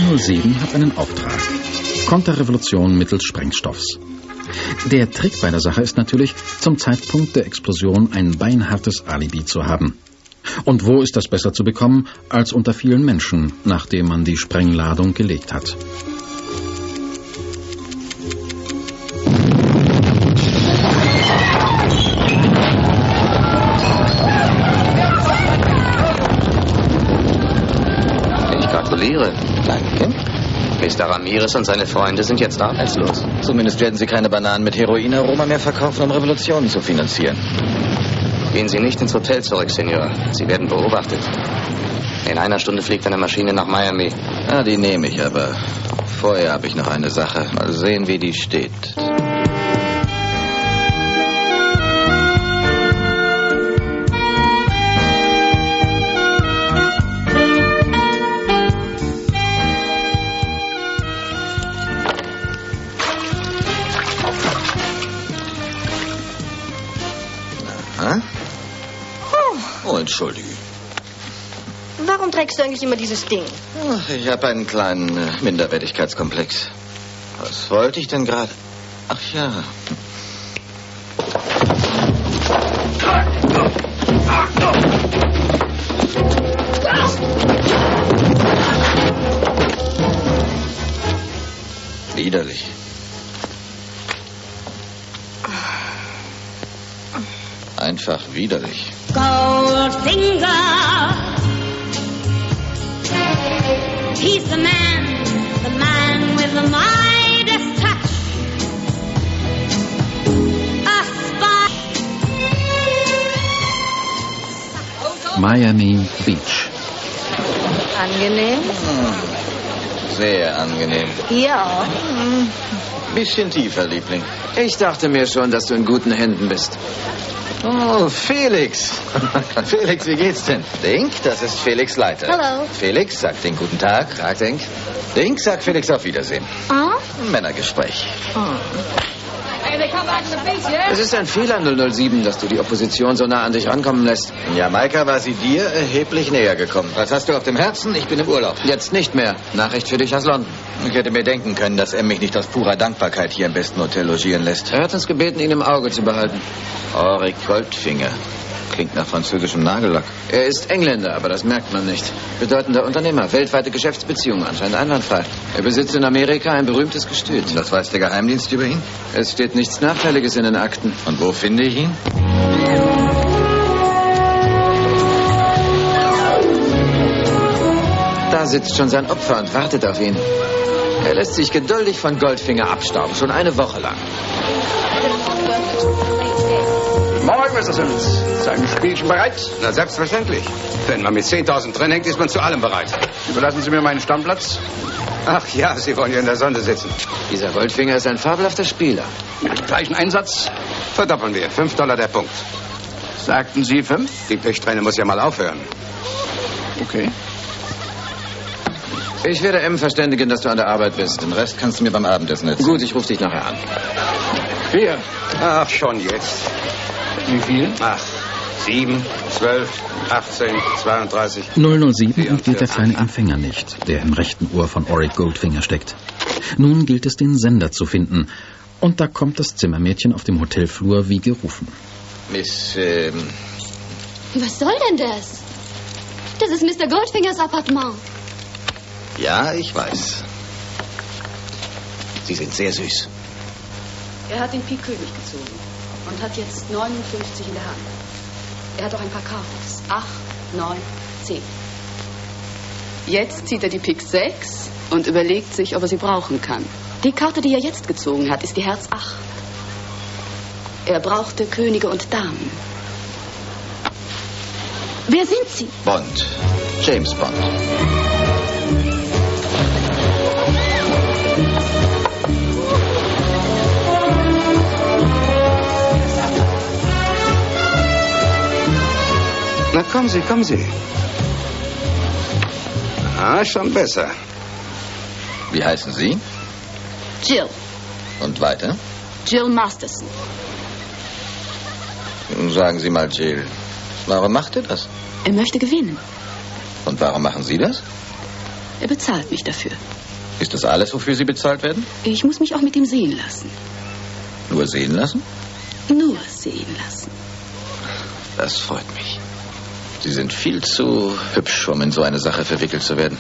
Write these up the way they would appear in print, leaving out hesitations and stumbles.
007 hat einen Auftrag. Konterrevolution mittels Sprengstoffs. Der Trick bei der Sache ist natürlich, zum Zeitpunkt der Explosion ein beinhartes Alibi zu haben. Und wo ist das besser zu bekommen, als unter vielen Menschen, nachdem man die Sprengladung gelegt hat? Ich gratuliere. Danke. Mr. Ramirez und seine Freunde sind jetzt arbeitslos. Zumindest werden Sie keine Bananen mit Heroinaroma mehr verkaufen, um Revolutionen zu finanzieren. Gehen Sie nicht ins Hotel zurück, Senor. Sie werden beobachtet. In einer Stunde fliegt eine Maschine nach Miami. Ah, die nehme ich, aber vorher habe ich noch eine Sache. Mal sehen, wie die steht. Oh, entschuldige. Warum trägst du eigentlich immer dieses Ding? Ach, ich habe einen kleinen Minderwertigkeitskomplex. Was wollte ich denn gerade? Ach ja. Widerlich. Einfach widerlich. Goldfinger, he's the man with the Midas touch. A spy. Miami Beach. Angenehm? Sehr angenehm. Ja. Bisschen tiefer, Liebling. Ich dachte mir schon, dass du in guten Händen bist. Oh, Felix. Felix, wie geht's denn? Dink, das ist Felix Leiter. Hallo. Felix, sag Dink guten Tag. Tag, Dink. Dink, sag Felix auf Wiedersehen. Ah? Männergespräch. Es ist ein Fehler, 007, dass du die Opposition so nah an dich rankommen lässt. In Jamaika war sie dir erheblich näher gekommen. Was hast du auf dem Herzen? Ich bin im Urlaub. Jetzt nicht mehr. Nachricht für dich aus London. Ich hätte mir denken können, dass er mich nicht aus purer Dankbarkeit hier im besten Hotel logieren lässt. Er hat uns gebeten, ihn im Auge zu behalten. Auric Goldfinger. Klingt nach französischem Nagellack. Er ist Engländer, aber das merkt man nicht. Bedeutender Unternehmer, weltweite Geschäftsbeziehungen, anscheinend einwandfrei. Er besitzt in Amerika ein berühmtes Gestüt. Das weiß der Geheimdienst über ihn? Es steht nichts Nachteiliges in den Akten. Und wo finde ich ihn? Da sitzt schon sein Opfer und wartet auf ihn. Er lässt sich geduldig von Goldfinger abstauben, schon eine Woche lang. Morgen, Mr. Simmons. Ist ein Spielchen bereit? Na, selbstverständlich. Wenn man mit 10.000 drin hängt, ist man zu allem bereit. Überlassen Sie mir meinen Stammplatz. Ach ja, Sie wollen ja in der Sonne sitzen. Dieser Goldfinger ist ein fabelhafter Spieler. Gleichen Einsatz. Verdoppeln wir. $5 der Punkt. Sagten Sie 5? Die Pechsträhne muss ja mal aufhören. Okay. Ich werde M verständigen, dass du an der Arbeit bist. Den Rest kannst du mir beim Abendessen erzählen. Gut, ich rufe dich nachher an. 4. Ach, schon jetzt. Wie viel? Ach, 7, 12, 18, 32. 007 entgeht der kleine Empfänger nicht, der im rechten Ohr von Auric Goldfinger steckt. Nun gilt es, den Sender zu finden. Und da kommt das Zimmermädchen auf dem Hotelflur wie gerufen. Miss, Was soll denn das? Das ist Mr. Goldfingers Appartement. Ja, ich weiß. Sie sind sehr süß. Er hat den Pik König gezogen und hat jetzt 59 in der Hand. Er hat auch ein paar Karten. 8, 9, 10. Jetzt zieht er die Pik 6 und überlegt sich, ob er sie brauchen kann. Die Karte, die er jetzt gezogen hat, ist die Herz 8. Er brauchte Könige und Damen. Wer sind Sie? Bond. James Bond. Na, kommen Sie, kommen Sie. Ah, schon besser. Wie heißen Sie? Jill. Und weiter? Jill Masterson. Nun sagen Sie mal, Jill, warum macht er das? Er möchte gewinnen. Und warum machen Sie das? Er bezahlt mich dafür. Ist das alles, wofür Sie bezahlt werden? Ich muss mich auch mit ihm sehen lassen. Nur sehen lassen? Nur sehen lassen. Das freut mich. Sie sind viel zu hübsch, um in so eine Sache verwickelt zu werden.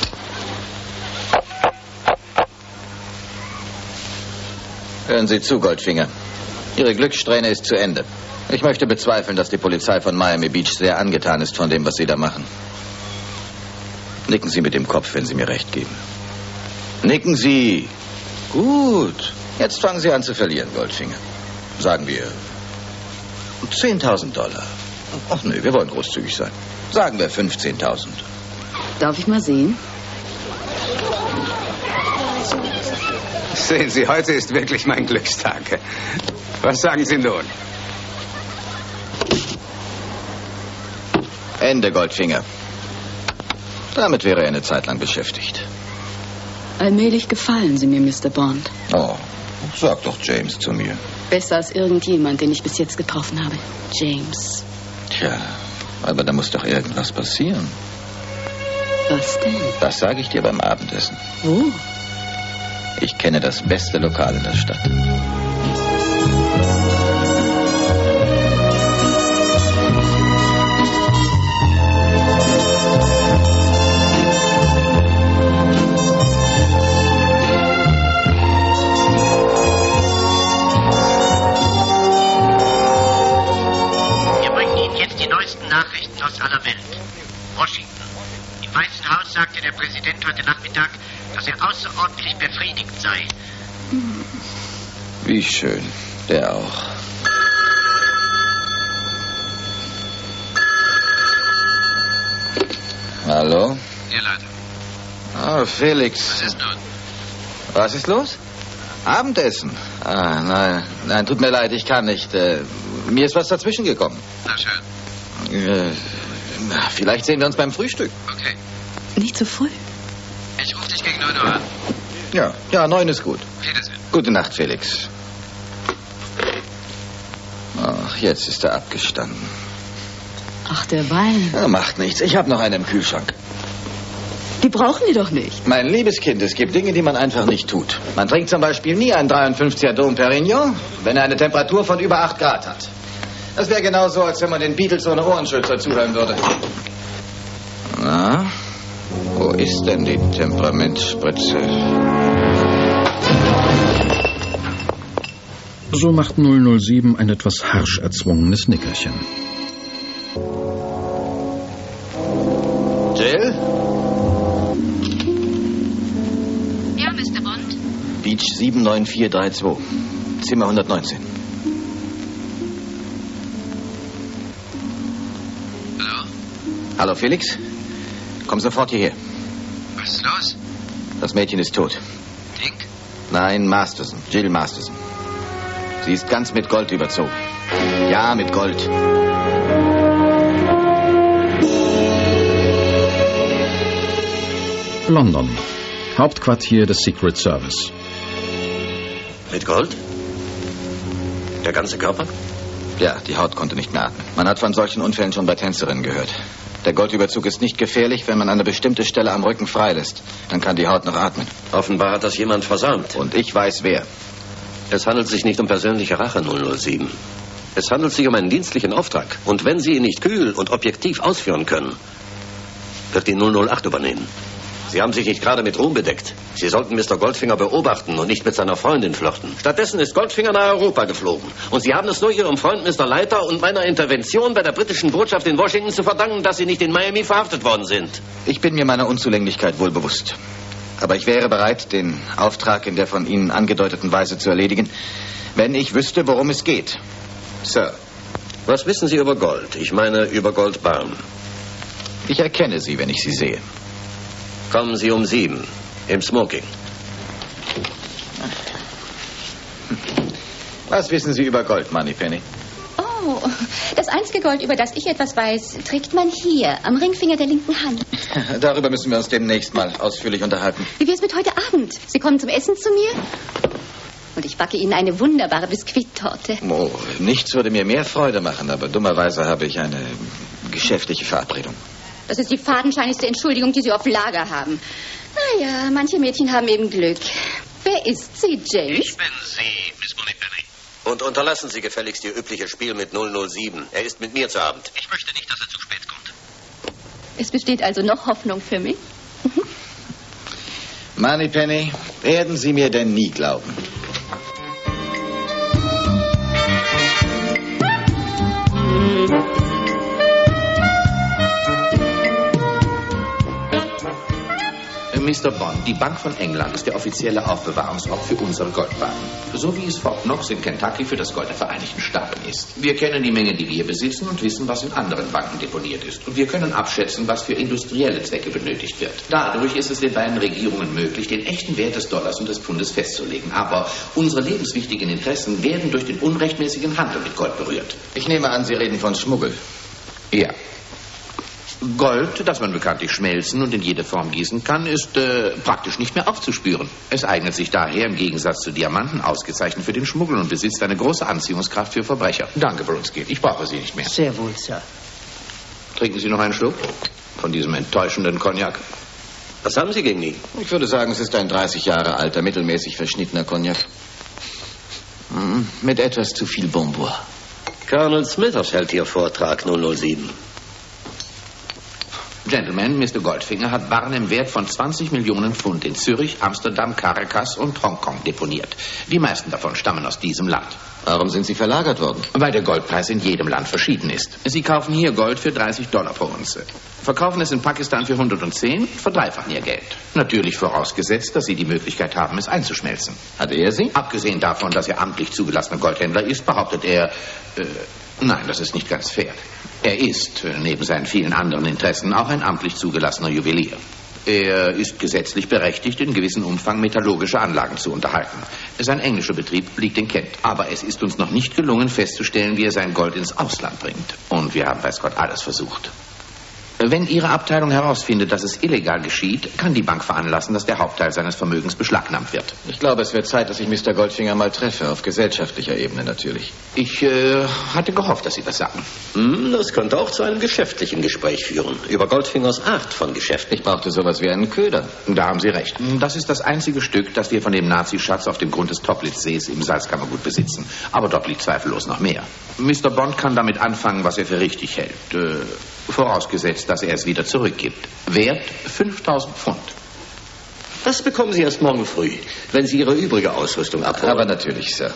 Hören Sie zu, Goldfinger. Ihre Glückssträhne ist zu Ende. Ich möchte bezweifeln, dass die Polizei von Miami Beach sehr angetan ist von dem, was Sie da machen. Nicken Sie mit dem Kopf, wenn Sie mir recht geben. Nicken Sie. Gut. Jetzt fangen Sie an zu verlieren, Goldfinger. Sagen wir $10.000. Ach nö, wir wollen großzügig sein. Sagen wir 15.000. Darf ich mal sehen? Sehen Sie, heute ist wirklich mein Glückstag. Was sagen Sie nun? Ende, Goldfinger. Damit wäre er eine Zeit lang beschäftigt. Allmählich gefallen Sie mir, Mr. Bond. Oh, sag doch James zu mir. Besser als irgendjemand, den ich bis jetzt getroffen habe. James. Tja, aber da muss doch irgendwas passieren. Was denn? Das sage ich dir beim Abendessen. Wo? Ich kenne das beste Lokal in der Stadt. Wir bringen Ihnen jetzt die neuesten Nachrichten aus aller Welt. Washington. Im Weißen Haus sagte der Präsident heute Nachmittag, dass er außerordentlich befriedigt sei. Wie schön. Der auch. Hallo? Hier, Leute. Oh, Felix. Was ist nun? Was ist los? Abendessen. Nein, tut mir leid, ich kann nicht. Mir ist was dazwischen gekommen. Na schön. Vielleicht sehen wir uns beim Frühstück. Okay. Nicht so früh. Ich rufe dich gegen 9 Uhr an. Ja, 9 ist gut. Wiedersehen. Gute Nacht, Felix. Ach, jetzt ist er abgestanden. Ach, der Wein. Ja, macht nichts. Ich habe noch einen im Kühlschrank. Die brauchen die doch nicht. Mein liebes Kind, es gibt Dinge, die man einfach nicht tut. Man trinkt zum Beispiel nie einen 53er Dom Perignon, wenn er eine Temperatur von über 8 Grad hat. Das wäre genauso, als wenn man den Beatles ohne Ohrenschützer zuhören würde. Na, wo ist denn die Temperamentsspritze? So macht 007 ein etwas harsch erzwungenes Nickerchen. Jill? Ja, Mr. Bond? Beach 79432. Zimmer 119. Hallo? Hallo, Felix? Komm sofort hierher. Was ist los? Das Mädchen ist tot. Dick? Nein, Masterson. Jill Masterson. Sie ist ganz mit Gold überzogen. Ja, mit Gold. London. Hauptquartier des Secret Service. Mit Gold? Der ganze Körper? Ja, die Haut konnte nicht mehr atmen. Man hat von solchen Unfällen schon bei Tänzerinnen gehört. Der Goldüberzug ist nicht gefährlich, wenn man eine bestimmte Stelle am Rücken freilässt. Dann kann die Haut noch atmen. Offenbar hat das jemand versäumt. Und ich weiß, wer. Es handelt sich nicht um persönliche Rache, 007. Es handelt sich um einen dienstlichen Auftrag. Und wenn Sie ihn nicht kühl und objektiv ausführen können, wird die 008 übernehmen. Sie haben sich nicht gerade mit Ruhm bedeckt. Sie sollten Mr. Goldfinger beobachten und nicht mit seiner Freundin flirten. Stattdessen ist Goldfinger nach Europa geflogen. Und Sie haben es nur Ihrem Freund Mr. Leiter und meiner Intervention bei der britischen Botschaft in Washington zu verdanken, dass Sie nicht in Miami verhaftet worden sind. Ich bin mir meiner Unzulänglichkeit wohl bewusst. Aber ich wäre bereit, den Auftrag in der von Ihnen angedeuteten Weise zu erledigen, wenn ich wüsste, worum es geht. Sir. Was wissen Sie über Gold? Ich meine über Goldbarren. Ich erkenne Sie, wenn ich Sie sehe. Kommen Sie um 7 im Smoking. Was wissen Sie über Gold, Moneypenny? Oh, das einzige Gold, über das ich etwas weiß, trägt man hier, am Ringfinger der linken Hand. Darüber müssen wir uns demnächst mal ausführlich unterhalten. Wie wär's mit heute Abend? Sie kommen zum Essen zu mir? Und ich backe Ihnen eine wunderbare Biskuittorte. Oh, nichts würde mir mehr Freude machen, aber dummerweise habe ich eine geschäftliche Verabredung. Das ist die fadenscheinigste Entschuldigung, die Sie auf Lager haben. Naja, manche Mädchen haben eben Glück. Wer ist sie, James? Ich bin sie, Miss Moneypenny. Und unterlassen Sie gefälligst Ihr übliches Spiel mit 007. Er ist mit mir zu Abend. Ich möchte nicht, dass er zu spät kommt. Es besteht also noch Hoffnung für mich? Moneypenny, werden Sie mir denn nie glauben? Mr. Bond, die Bank von England ist der offizielle Aufbewahrungsort für unsere Goldbarren. So wie es Fort Knox in Kentucky für das Gold der Vereinigten Staaten ist. Wir kennen die Menge, die wir besitzen und wissen, was in anderen Banken deponiert ist. Und wir können abschätzen, was für industrielle Zwecke benötigt wird. Dadurch ist es den beiden Regierungen möglich, den echten Wert des Dollars und des Pfundes festzulegen. Aber unsere lebenswichtigen Interessen werden durch den unrechtmäßigen Handel mit Gold berührt. Ich nehme an, Sie reden von Schmuggel. Ja. Gold, das man bekanntlich schmelzen und in jede Form gießen kann, ist praktisch nicht mehr aufzuspüren. Es eignet sich daher im Gegensatz zu Diamanten ausgezeichnet für den Schmuggel und besitzt eine große Anziehungskraft für Verbrecher. Danke, Brunsky. Ich brauche Sie nicht mehr. Sehr wohl, Sir. Trinken Sie noch einen Schluck von diesem enttäuschenden Cognac? Was haben Sie gegen ihn? Ich würde sagen, es ist ein 30 Jahre alter, mittelmäßig verschnittener Cognac. Mit etwas zu viel Bonbon. Colonel Smithers hält Ihr Vortrag 007. Gentlemen, Mr. Goldfinger hat Waren im Wert von 20 Millionen Pfund in Zürich, Amsterdam, Caracas und Hongkong deponiert. Die meisten davon stammen aus diesem Land. Warum sind Sie verlagert worden? Weil der Goldpreis in jedem Land verschieden ist. Sie kaufen hier Gold für $30 pro Unze. Verkaufen es in Pakistan für 110, verdreifachen Ihr Geld. Natürlich vorausgesetzt, dass Sie die Möglichkeit haben, es einzuschmelzen. Hat er Sie? Abgesehen davon, dass er amtlich zugelassener Goldhändler ist, behauptet er... Nein, das ist nicht ganz fair. Er ist, neben seinen vielen anderen Interessen, auch ein amtlich zugelassener Juwelier. Er ist gesetzlich berechtigt, in gewissem Umfang metallurgische Anlagen zu unterhalten. Sein englischer Betrieb liegt in Kent. Aber es ist uns noch nicht gelungen, festzustellen, wie er sein Gold ins Ausland bringt. Und wir haben, weiß Gott, alles versucht. Wenn Ihre Abteilung herausfindet, dass es illegal geschieht, kann die Bank veranlassen, dass der Hauptteil seines Vermögens beschlagnahmt wird. Ich glaube, es wird Zeit, dass ich Mr. Goldfinger mal treffe, auf gesellschaftlicher Ebene natürlich. Ich hatte gehofft, dass Sie das sagen. Das könnte auch zu einem geschäftlichen Gespräch führen, über Goldfingers Art von Geschäften. Ich brauchte sowas wie einen Köder. Da haben Sie recht. Das ist das einzige Stück, das wir von dem Nazischatz auf dem Grund des Toplitzsees im Salzkammergut besitzen. Aber dort liegt zweifellos noch mehr. Mr. Bond kann damit anfangen, was er für richtig hält. Vorausgesetzt, dass er es wieder zurückgibt. Wert 5.000 Pfund. Das bekommen Sie erst morgen früh, wenn Sie Ihre übrige Ausrüstung abholen. Aber natürlich, Sir.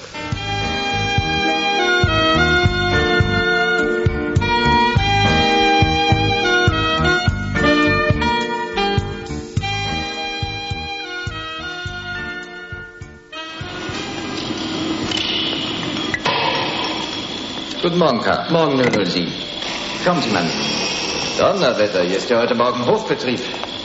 Guten Morgen, Karl. Morgen, 007. Kommen Sie, Mann. Donnerwetter, hier ist ja heute Morgen Hofbetrieb.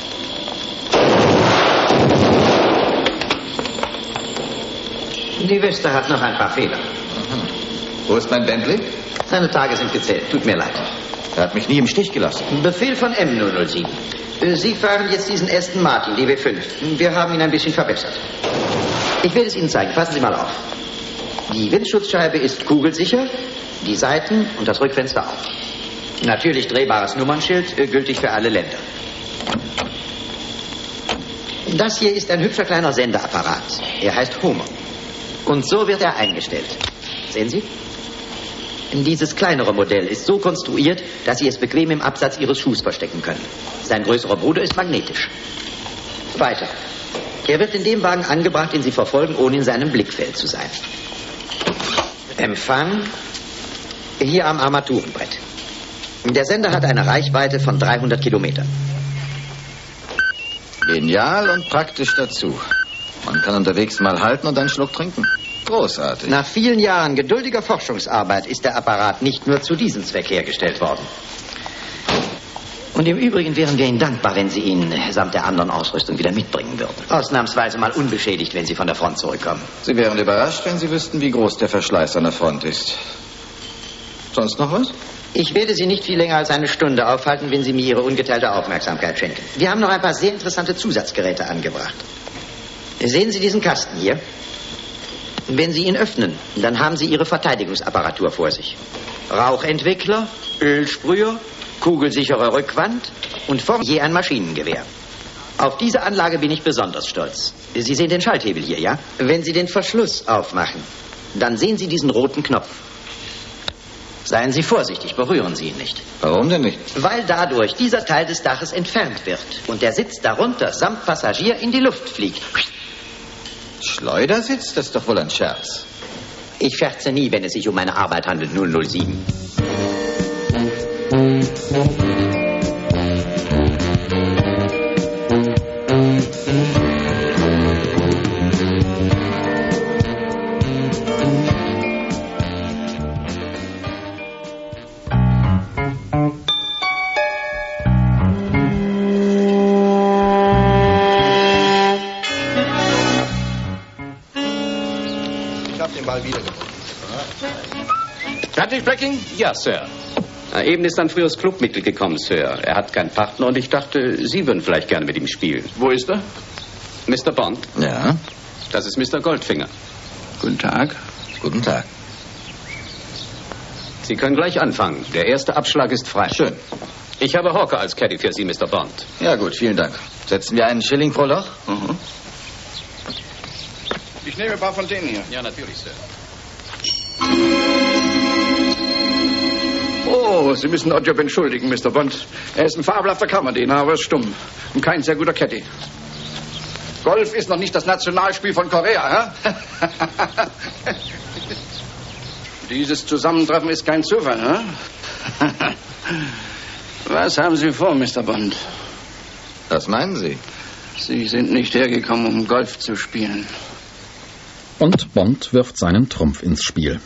Die Weste hat noch ein paar Fehler. Wo ist mein Bentley? Seine Tage sind gezählt. Tut mir leid. Er hat mich nie im Stich gelassen. Befehl von M007. Sie fahren jetzt diesen Aston Martin, die W5. Wir haben ihn ein bisschen verbessert. Ich will es Ihnen zeigen. Passen Sie mal auf. Die Windschutzscheibe ist kugelsicher, die Seiten und das Rückfenster auch. Natürlich drehbares Nummernschild, gültig für alle Länder. Das hier ist ein hübscher kleiner Sendeapparat. Er heißt Homer. Und so wird er eingestellt. Sehen Sie? Dieses kleinere Modell ist so konstruiert, dass Sie es bequem im Absatz Ihres Schuhs verstecken können. Sein größerer Bruder ist magnetisch. Weiter. Er wird in dem Wagen angebracht, den Sie verfolgen, ohne in seinem Blickfeld zu sein. Empfang hier am Armaturenbrett. Der Sender hat eine Reichweite von 300 Kilometern. Genial und praktisch dazu. Man kann unterwegs mal halten und einen Schluck trinken. Großartig. Nach vielen Jahren geduldiger Forschungsarbeit ist der Apparat nicht nur zu diesem Zweck hergestellt worden. Und im Übrigen wären wir Ihnen dankbar, wenn Sie ihn samt der anderen Ausrüstung wieder mitbringen würden. Ausnahmsweise mal unbeschädigt, wenn Sie von der Front zurückkommen. Sie wären überrascht, wenn Sie wüssten, wie groß der Verschleiß an der Front ist. Sonst noch was? Ich werde Sie nicht viel länger als eine Stunde aufhalten, wenn Sie mir Ihre ungeteilte Aufmerksamkeit schenken. Wir haben noch ein paar sehr interessante Zusatzgeräte angebracht. Sehen Sie diesen Kasten hier? Wenn Sie ihn öffnen, dann haben Sie Ihre Verteidigungsapparatur vor sich. Rauchentwickler, Ölsprüher, kugelsichere Rückwand und vorne je ein Maschinengewehr. Auf diese Anlage bin ich besonders stolz. Sie sehen den Schalthebel hier, ja? Wenn Sie den Verschluss aufmachen, dann sehen Sie diesen roten Knopf. Seien Sie vorsichtig, berühren Sie ihn nicht. Warum denn nicht? Weil dadurch dieser Teil des Daches entfernt wird und der Sitz darunter samt Passagier in die Luft fliegt. Schleudersitz? Das ist doch wohl ein Scherz. Ich scherze nie, wenn es sich um meine Arbeit handelt, 007. Fertig, Blacking? Ja, Sir. Eben ist ein frühes Clubmitglied gekommen, Sir. Er hat keinen Partner und ich dachte, Sie würden vielleicht gerne mit ihm spielen. Wo ist er? Mr. Bond? Ja? Das ist Mr. Goldfinger. Guten Tag. Guten Tag. Sie können gleich anfangen. Der erste Abschlag ist frei. Schön. Ich habe Hawker als Caddy für Sie, Mr. Bond. Ja gut, vielen Dank. Setzen wir einen Schilling pro Loch? Mhm. Ich nehme ein paar von denen hier. Ja, natürlich, Sir. Oh, Sie müssen Oddjob entschuldigen, Mr. Bond. Er ist ein fabelhafter Kammerdiener, aber ist stumm. Und kein sehr guter Caddy. Golf ist noch nicht das Nationalspiel von Korea, hä? Dieses Zusammentreffen ist kein Zufall, hä? Was haben Sie vor, Mr. Bond? Was meinen Sie? Sie sind nicht hergekommen, um Golf zu spielen. Und Bond wirft seinen Trumpf ins Spiel.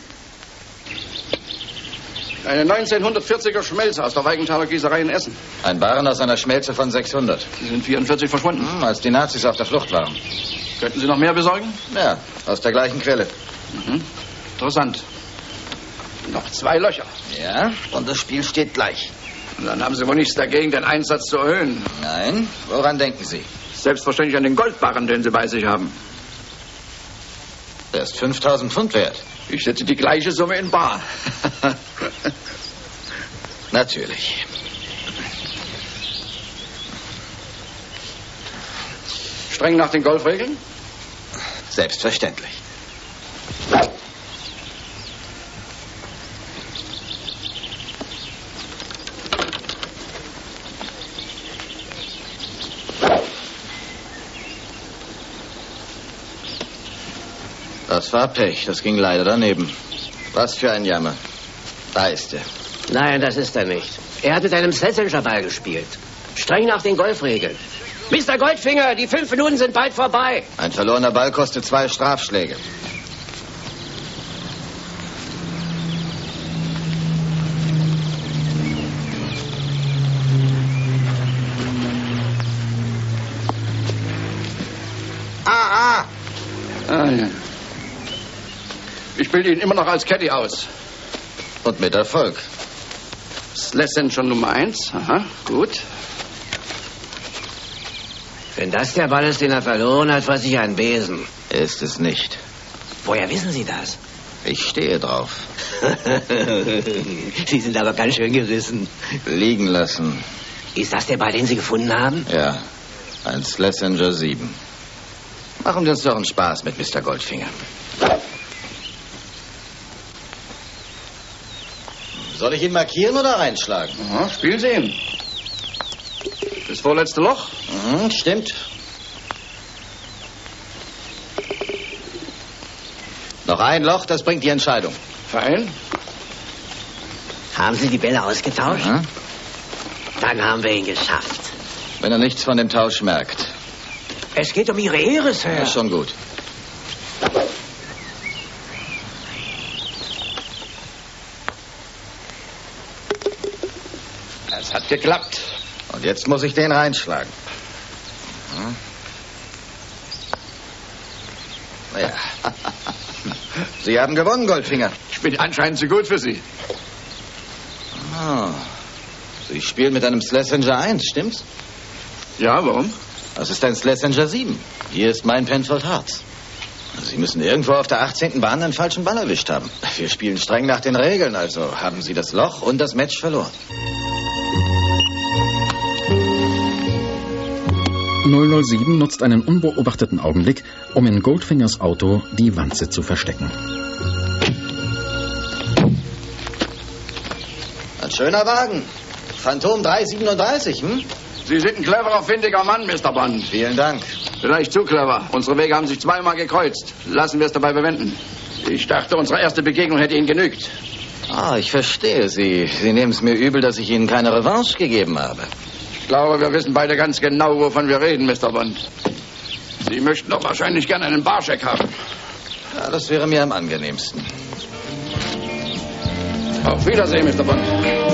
Eine 1940er Schmelze aus der Weigenthaler Gießerei in Essen. Ein Barren aus einer Schmelze von 600. Sie sind 44 verschwunden. Als die Nazis auf der Flucht waren. Könnten Sie noch mehr besorgen? Ja, aus der gleichen Quelle. Mhm. Interessant. Noch 2 Löcher. Ja, und das Spiel steht gleich. Und dann haben Sie wohl nichts dagegen, den Einsatz zu erhöhen. Nein, woran denken Sie? Selbstverständlich an den Goldbarren, den Sie bei sich haben. Der ist 5.000 Pfund wert. Ich setze die gleiche Summe in bar. Natürlich. Streng nach den Golfregeln? Selbstverständlich. Das war Pech, das ging leider daneben. Was für ein Jammer. Da ist er. Nein, das ist er nicht. Er hat mit einem Schlesinger-Ball gespielt. Streng nach den Golfregeln. Mr. Goldfinger, die 5 Minuten sind bald vorbei. Ein verlorener Ball kostet 2 Strafschläge. Ah, ja. Ich bilde ihn immer noch als Caddy aus. Und mit Erfolg. Schlesinger Nummer 1. Aha, gut. Wenn das der Ball ist, den er verloren hat, fasse ich einen Besen. Ist es nicht. Woher wissen Sie das? Ich stehe drauf. Sie sind aber ganz schön gerissen. Liegen lassen. Ist das der Ball, den Sie gefunden haben? Ja, ein Schlesinger 7. Machen wir uns doch einen Spaß mit Mr. Goldfinger. Soll ich ihn markieren oder reinschlagen? Aha, spielen Sie ihn. Das vorletzte Loch? Stimmt. Noch ein Loch, das bringt die Entscheidung. Fein. Haben Sie die Bälle ausgetauscht? Aha. Dann haben wir ihn geschafft. Wenn er nichts von dem Tausch merkt. Es geht um Ihre Ehre, Sir. Ja, schon gut. Es hat geklappt. Und jetzt muss ich den reinschlagen. Ja. Sie haben gewonnen, Goldfinger. Ich bin anscheinend zu gut für Sie. Ah. Sie spielen mit einem Schlesinger 1, stimmt's? Ja, warum? Das ist ein Schlesinger 7. Hier ist mein Penfold Hearts. Sie müssen irgendwo auf der 18. Bahn einen falschen Ball erwischt haben. Wir spielen streng nach den Regeln, also haben Sie das Loch und das Match verloren. 007 nutzt einen unbeobachteten Augenblick, um in Goldfingers Auto die Wanze zu verstecken. Ein schöner Wagen. Phantom 337, hm? Sie sind ein cleverer, findiger Mann, Mr. Bond. Vielen Dank. Vielleicht zu clever. Unsere Wege haben sich zweimal gekreuzt. Lassen wir es dabei bewenden. Ich dachte, unsere erste Begegnung hätte Ihnen genügt. Ah, ich verstehe Sie. Sie nehmen es mir übel, dass ich Ihnen keine Revanche gegeben habe. Ich glaube, wir wissen beide ganz genau, wovon wir reden, Mr. Bond. Sie möchten doch wahrscheinlich gerne einen Barscheck haben. Ja, das wäre mir am angenehmsten. Auf Wiedersehen, Mr. Bond.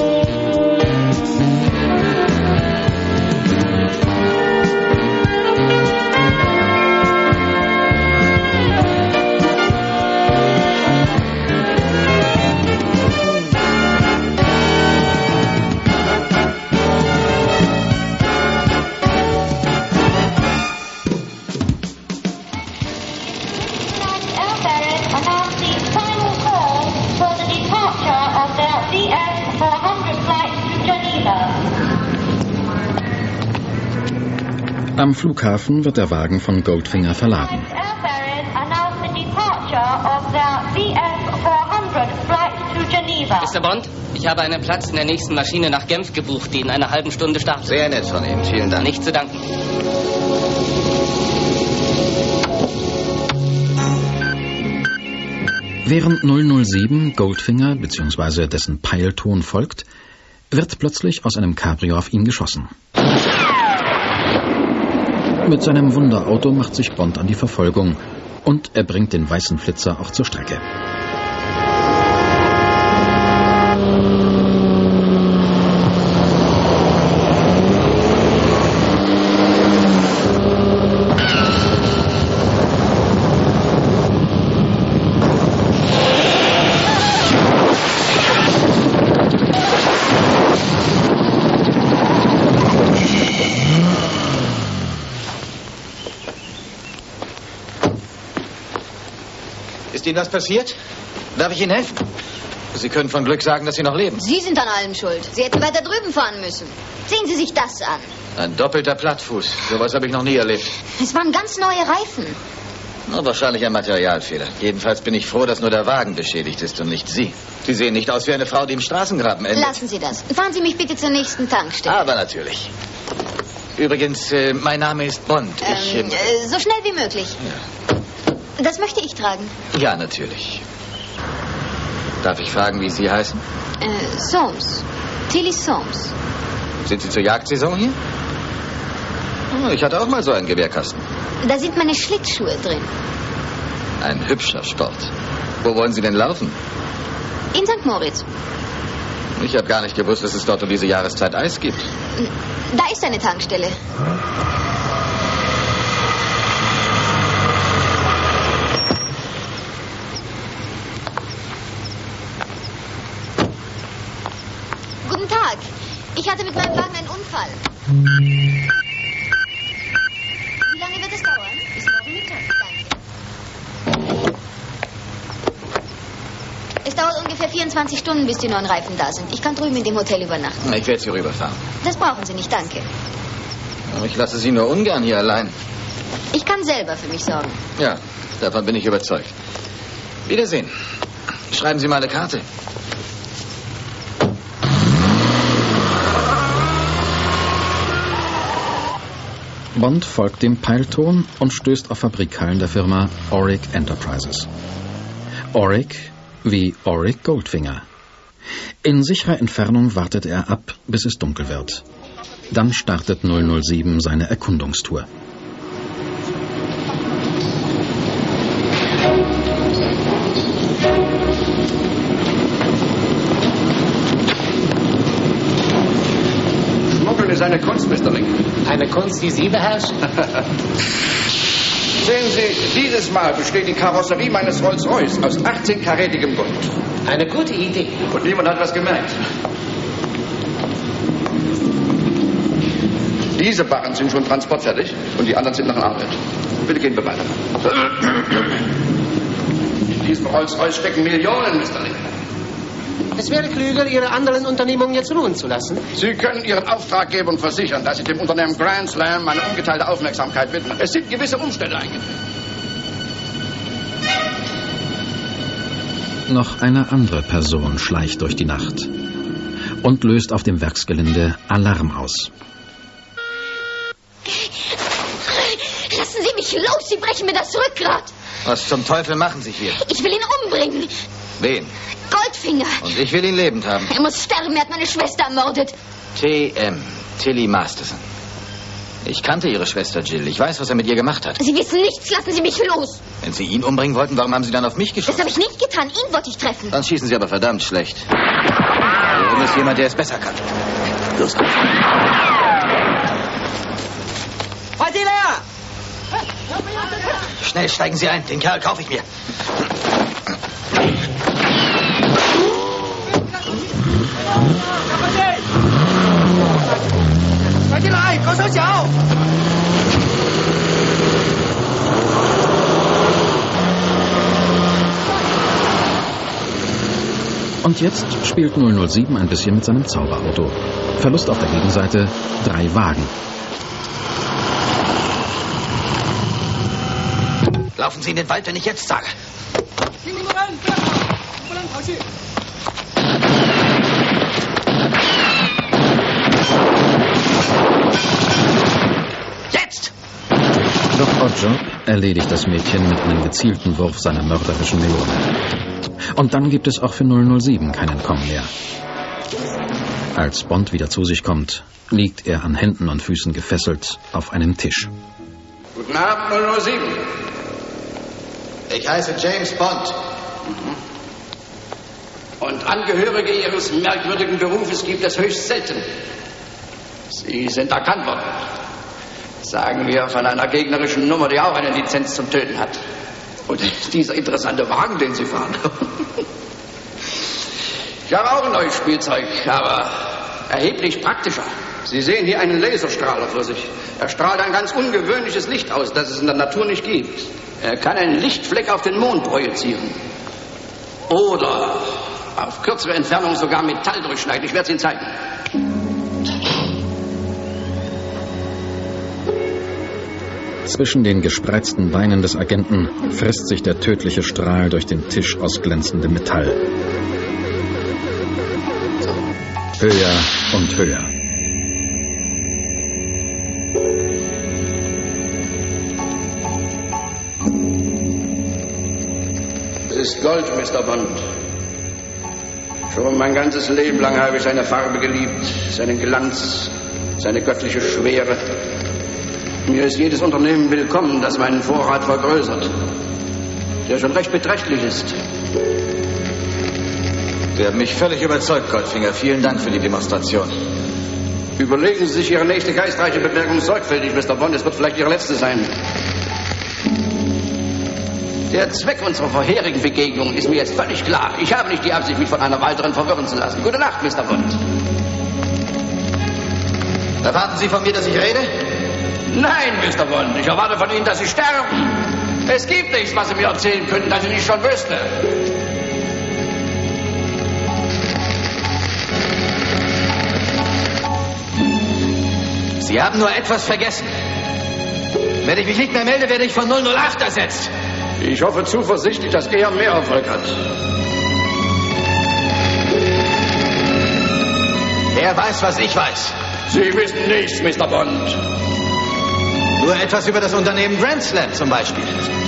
Am Flughafen wird der Wagen von Goldfinger verladen. Mr. Bond, ich habe einen Platz in der nächsten Maschine nach Genf gebucht, die in einer halben Stunde startet. Sehr nett von Ihnen, vielen Dank. Nicht zu danken. Während 007 Goldfinger bzw. dessen Peilton folgt, wird plötzlich aus einem Cabrio auf ihn geschossen. Mit seinem Wunderauto macht sich Bond an die Verfolgung und er bringt den weißen Flitzer auch zur Strecke. Ist Ihnen was passiert? Darf ich Ihnen helfen? Sie können von Glück sagen, dass Sie noch leben. Sie sind an allem schuld. Sie hätten weiter drüben fahren müssen. Sehen Sie sich das an. Ein doppelter Plattfuß. Sowas habe ich noch nie erlebt. Es waren ganz neue Reifen. Na, wahrscheinlich ein Materialfehler. Jedenfalls bin ich froh, dass nur der Wagen beschädigt ist und nicht Sie. Sie sehen nicht aus wie eine Frau, die im Straßengraben endet. Lassen Sie das. Fahren Sie mich bitte zur nächsten Tankstelle. Aber natürlich. Übrigens, mein Name ist Bond. So schnell wie möglich. Ja. Das möchte ich tragen. Ja, natürlich. Darf ich fragen, wie Sie heißen? Soames. Tilly Soames. Sind Sie zur Jagdsaison hier? Ich hatte auch mal so einen Gewehrkasten. Da sind meine Schlittschuhe drin. Ein hübscher Sport. Wo wollen Sie denn laufen? In St. Moritz. Ich habe gar nicht gewusst, dass es dort um diese Jahreszeit Eis gibt. Da ist eine Tankstelle. Guten Tag. Ich hatte mit meinem Wagen einen Unfall. Wie lange wird es dauern? Bis morgen Mittag. Danke. Es dauert ungefähr 24 Stunden, bis die neuen Reifen da sind. Ich kann drüben in dem Hotel übernachten. Ich werde Sie rüberfahren. Das brauchen Sie nicht, danke. Ich lasse Sie nur ungern hier allein. Ich kann selber für mich sorgen. Ja, davon bin ich überzeugt. Wiedersehen. Schreiben Sie mal eine Karte. Bond folgt dem Peilton und stößt auf Fabrikhallen der Firma Auric Enterprises. Auric wie Auric Goldfinger. In sicherer Entfernung wartet er ab, bis es dunkel wird. Dann startet 007 seine Erkundungstour. Schmuggeln ist eine Kunst, Mr. Lincoln. Eine Kunst, die Sie beherrschen? Sehen Sie, dieses Mal besteht die Karosserie meines Rolls-Royce aus 18-karätigem Gold. Eine gute Idee. Und niemand hat was gemerkt. Diese Barren sind schon transportfertig und die anderen sind noch in Arbeit. Bitte gehen wir weiter. In diesem Rolls-Royce stecken Millionen, Mr. Lincoln. Es wäre klüger, Ihre anderen Unternehmungen jetzt ruhen zu lassen. Sie können Ihren Auftraggebern versichern, dass Sie dem Unternehmen Grand Slam eine ungeteilte Aufmerksamkeit widmen. Es sind gewisse Umstände eingetreten. Noch eine andere Person schleicht durch die Nacht und löst auf dem Werksgelände Alarm aus. Lassen Sie mich los, Sie brechen mir das Rückgrat. Was zum Teufel machen Sie hier? Ich will ihn umbringen. Wen? Goldfinger. Und ich will ihn lebend haben. Er muss sterben, er hat meine Schwester ermordet. TM, Tilly Masterson. Ich kannte Ihre Schwester Jill. Ich weiß, was er mit ihr gemacht hat. Sie wissen nichts, lassen Sie mich los. Wenn Sie ihn umbringen wollten, warum haben Sie dann auf mich geschossen? Das habe ich nicht getan, ihn wollte ich treffen. Dann schießen Sie aber verdammt schlecht. Hier oben ist jemand, der es besser kann. Los, komm. Padilla! Schnell steigen Sie ein, den Kerl kaufe ich mir. Und jetzt spielt 007 ein bisschen mit seinem Zauberauto. Verlust auf der Gegenseite 3 Wagen. Laufen Sie in den Wald, wenn ich jetzt sage. Jetzt! Doch Oddjob erledigt das Mädchen mit einem gezielten Wurf seiner mörderischen Melone. Und dann gibt es auch für 007 kein Entkommen mehr. Als Bond wieder zu sich kommt, liegt er an Händen und Füßen gefesselt auf einem Tisch. Guten Abend, 007. Ich heiße James Bond. Und Angehörige Ihres merkwürdigen Berufes gibt es höchst selten. Sie sind erkannt worden. Sagen wir von einer gegnerischen Nummer, die auch eine Lizenz zum Töten hat. Und dieser interessante Wagen, den Sie fahren. Ich habe auch ein neues Spielzeug, aber erheblich praktischer. Sie sehen hier einen Laserstrahler vor sich. Er strahlt ein ganz ungewöhnliches Licht aus, das es in der Natur nicht gibt. Er kann einen Lichtfleck auf den Mond projizieren. Oder auf kürzere Entfernung sogar Metall durchschneiden. Ich werde es Ihnen zeigen. Zwischen den gespreizten Beinen des Agenten frisst sich der tödliche Strahl durch den Tisch aus glänzendem Metall. Höher und höher. Es ist Gold, Mr. Bond. Schon mein ganzes Leben lang habe ich seine Farbe geliebt, seinen Glanz, seine göttliche Schwere. Mir ist jedes Unternehmen willkommen, das meinen Vorrat vergrößert, der schon recht beträchtlich ist. Sie haben mich völlig überzeugt, Goldfinger. Vielen Dank für die Demonstration. Überlegen Sie sich Ihre nächste geistreiche Bemerkung sorgfältig, Mr. Bond. Es wird vielleicht Ihre letzte sein. Der Zweck unserer vorherigen Begegnung ist mir jetzt völlig klar. Ich habe nicht die Absicht, mich von einer weiteren verwirren zu lassen. Gute Nacht, Mr. Bond. Erwarten Sie von mir, dass ich rede? Nein, Mr. Bond. Ich erwarte von Ihnen, dass Sie sterben. Es gibt nichts, was Sie mir erzählen könnten, das ich nicht schon wüsste. Sie haben nur etwas vergessen. Wenn ich mich nicht mehr melde, werde ich von 008 ersetzt. Ich hoffe zuversichtlich, dass er mehr Erfolg hat. Er weiß, was ich weiß. Sie wissen nichts, Mr. Bond. Nur etwas über das Unternehmen Grand Slam zum Beispiel.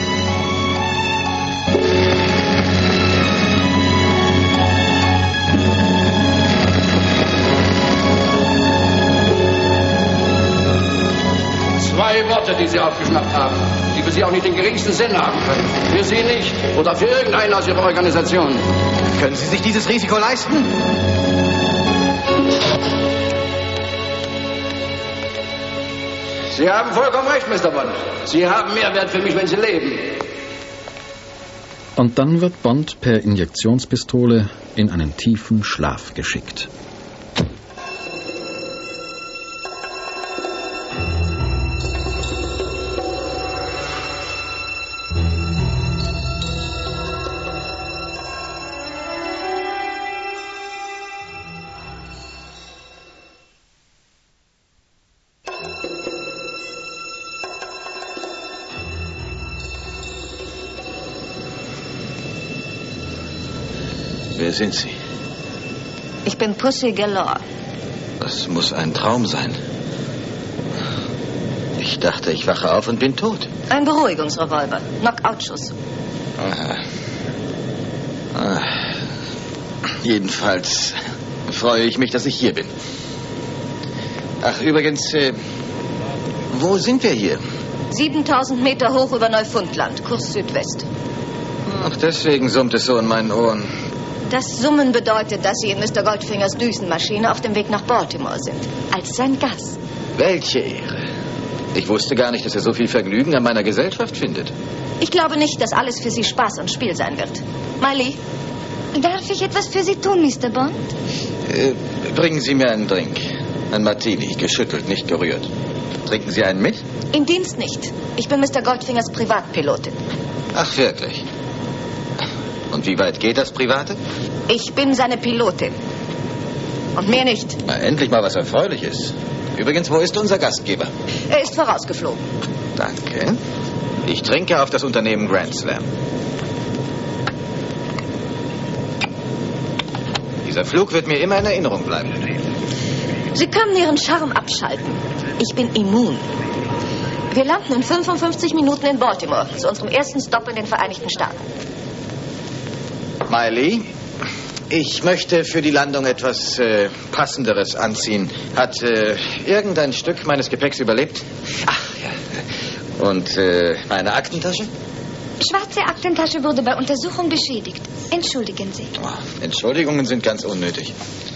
Zwei Worte, die Sie aufgeschnappt haben, die für Sie auch nicht den geringsten Sinn haben können. Für Sie nicht oder für irgendeinen aus Ihrer Organisation. Können Sie sich dieses Risiko leisten? Sie haben vollkommen recht, Mr. Bond. Sie haben Mehrwert für mich, wenn Sie leben. Und dann wird Bond per Injektionspistole in einen tiefen Schlaf geschickt. Wer sind Sie? Ich bin Pussy Galore. Das muss ein Traum sein. Ich dachte, ich wache auf und bin tot. Ein Beruhigungsrevolver. Knockout-Schuss. Jedenfalls freue ich mich, dass ich hier bin. Ach, übrigens, wo sind wir hier? 7000 Meter hoch über Neufundland, Kurs Südwest. Ach, deswegen summt es so in meinen Ohren. Das Summen bedeutet, dass Sie in Mr. Goldfingers Düsenmaschine auf dem Weg nach Baltimore sind. Als sein Gast. Welche Ehre. Ich wusste gar nicht, dass er so viel Vergnügen an meiner Gesellschaft findet. Ich glaube nicht, dass alles für Sie Spaß und Spiel sein wird. Miley? Darf ich etwas für Sie tun, Mr. Bond? Bringen Sie mir einen Drink. Ein Martini, geschüttelt, nicht gerührt. Trinken Sie einen mit? Im Dienst nicht. Ich bin Mr. Goldfingers Privatpilotin. Ach, wirklich? Und wie weit geht das Private? Ich bin seine Pilotin. Und mehr nicht. Na, endlich mal was Erfreuliches. Übrigens, wo ist unser Gastgeber? Er ist vorausgeflogen. Danke. Ich trinke auf das Unternehmen Grand Slam. Dieser Flug wird mir immer in Erinnerung bleiben. Sie können Ihren Charme abschalten. Ich bin immun. Wir landen in 55 Minuten in Baltimore, zu unserem ersten Stopp in den Vereinigten Staaten. Miley, ich möchte für die Landung etwas Passenderes anziehen. Hat irgendein Stück meines Gepäcks überlebt? Ach, ja. Und meine Aktentasche? Schwarze Aktentasche wurde bei Untersuchung beschädigt. Entschuldigen Sie. Oh, Entschuldigungen sind ganz unnötig.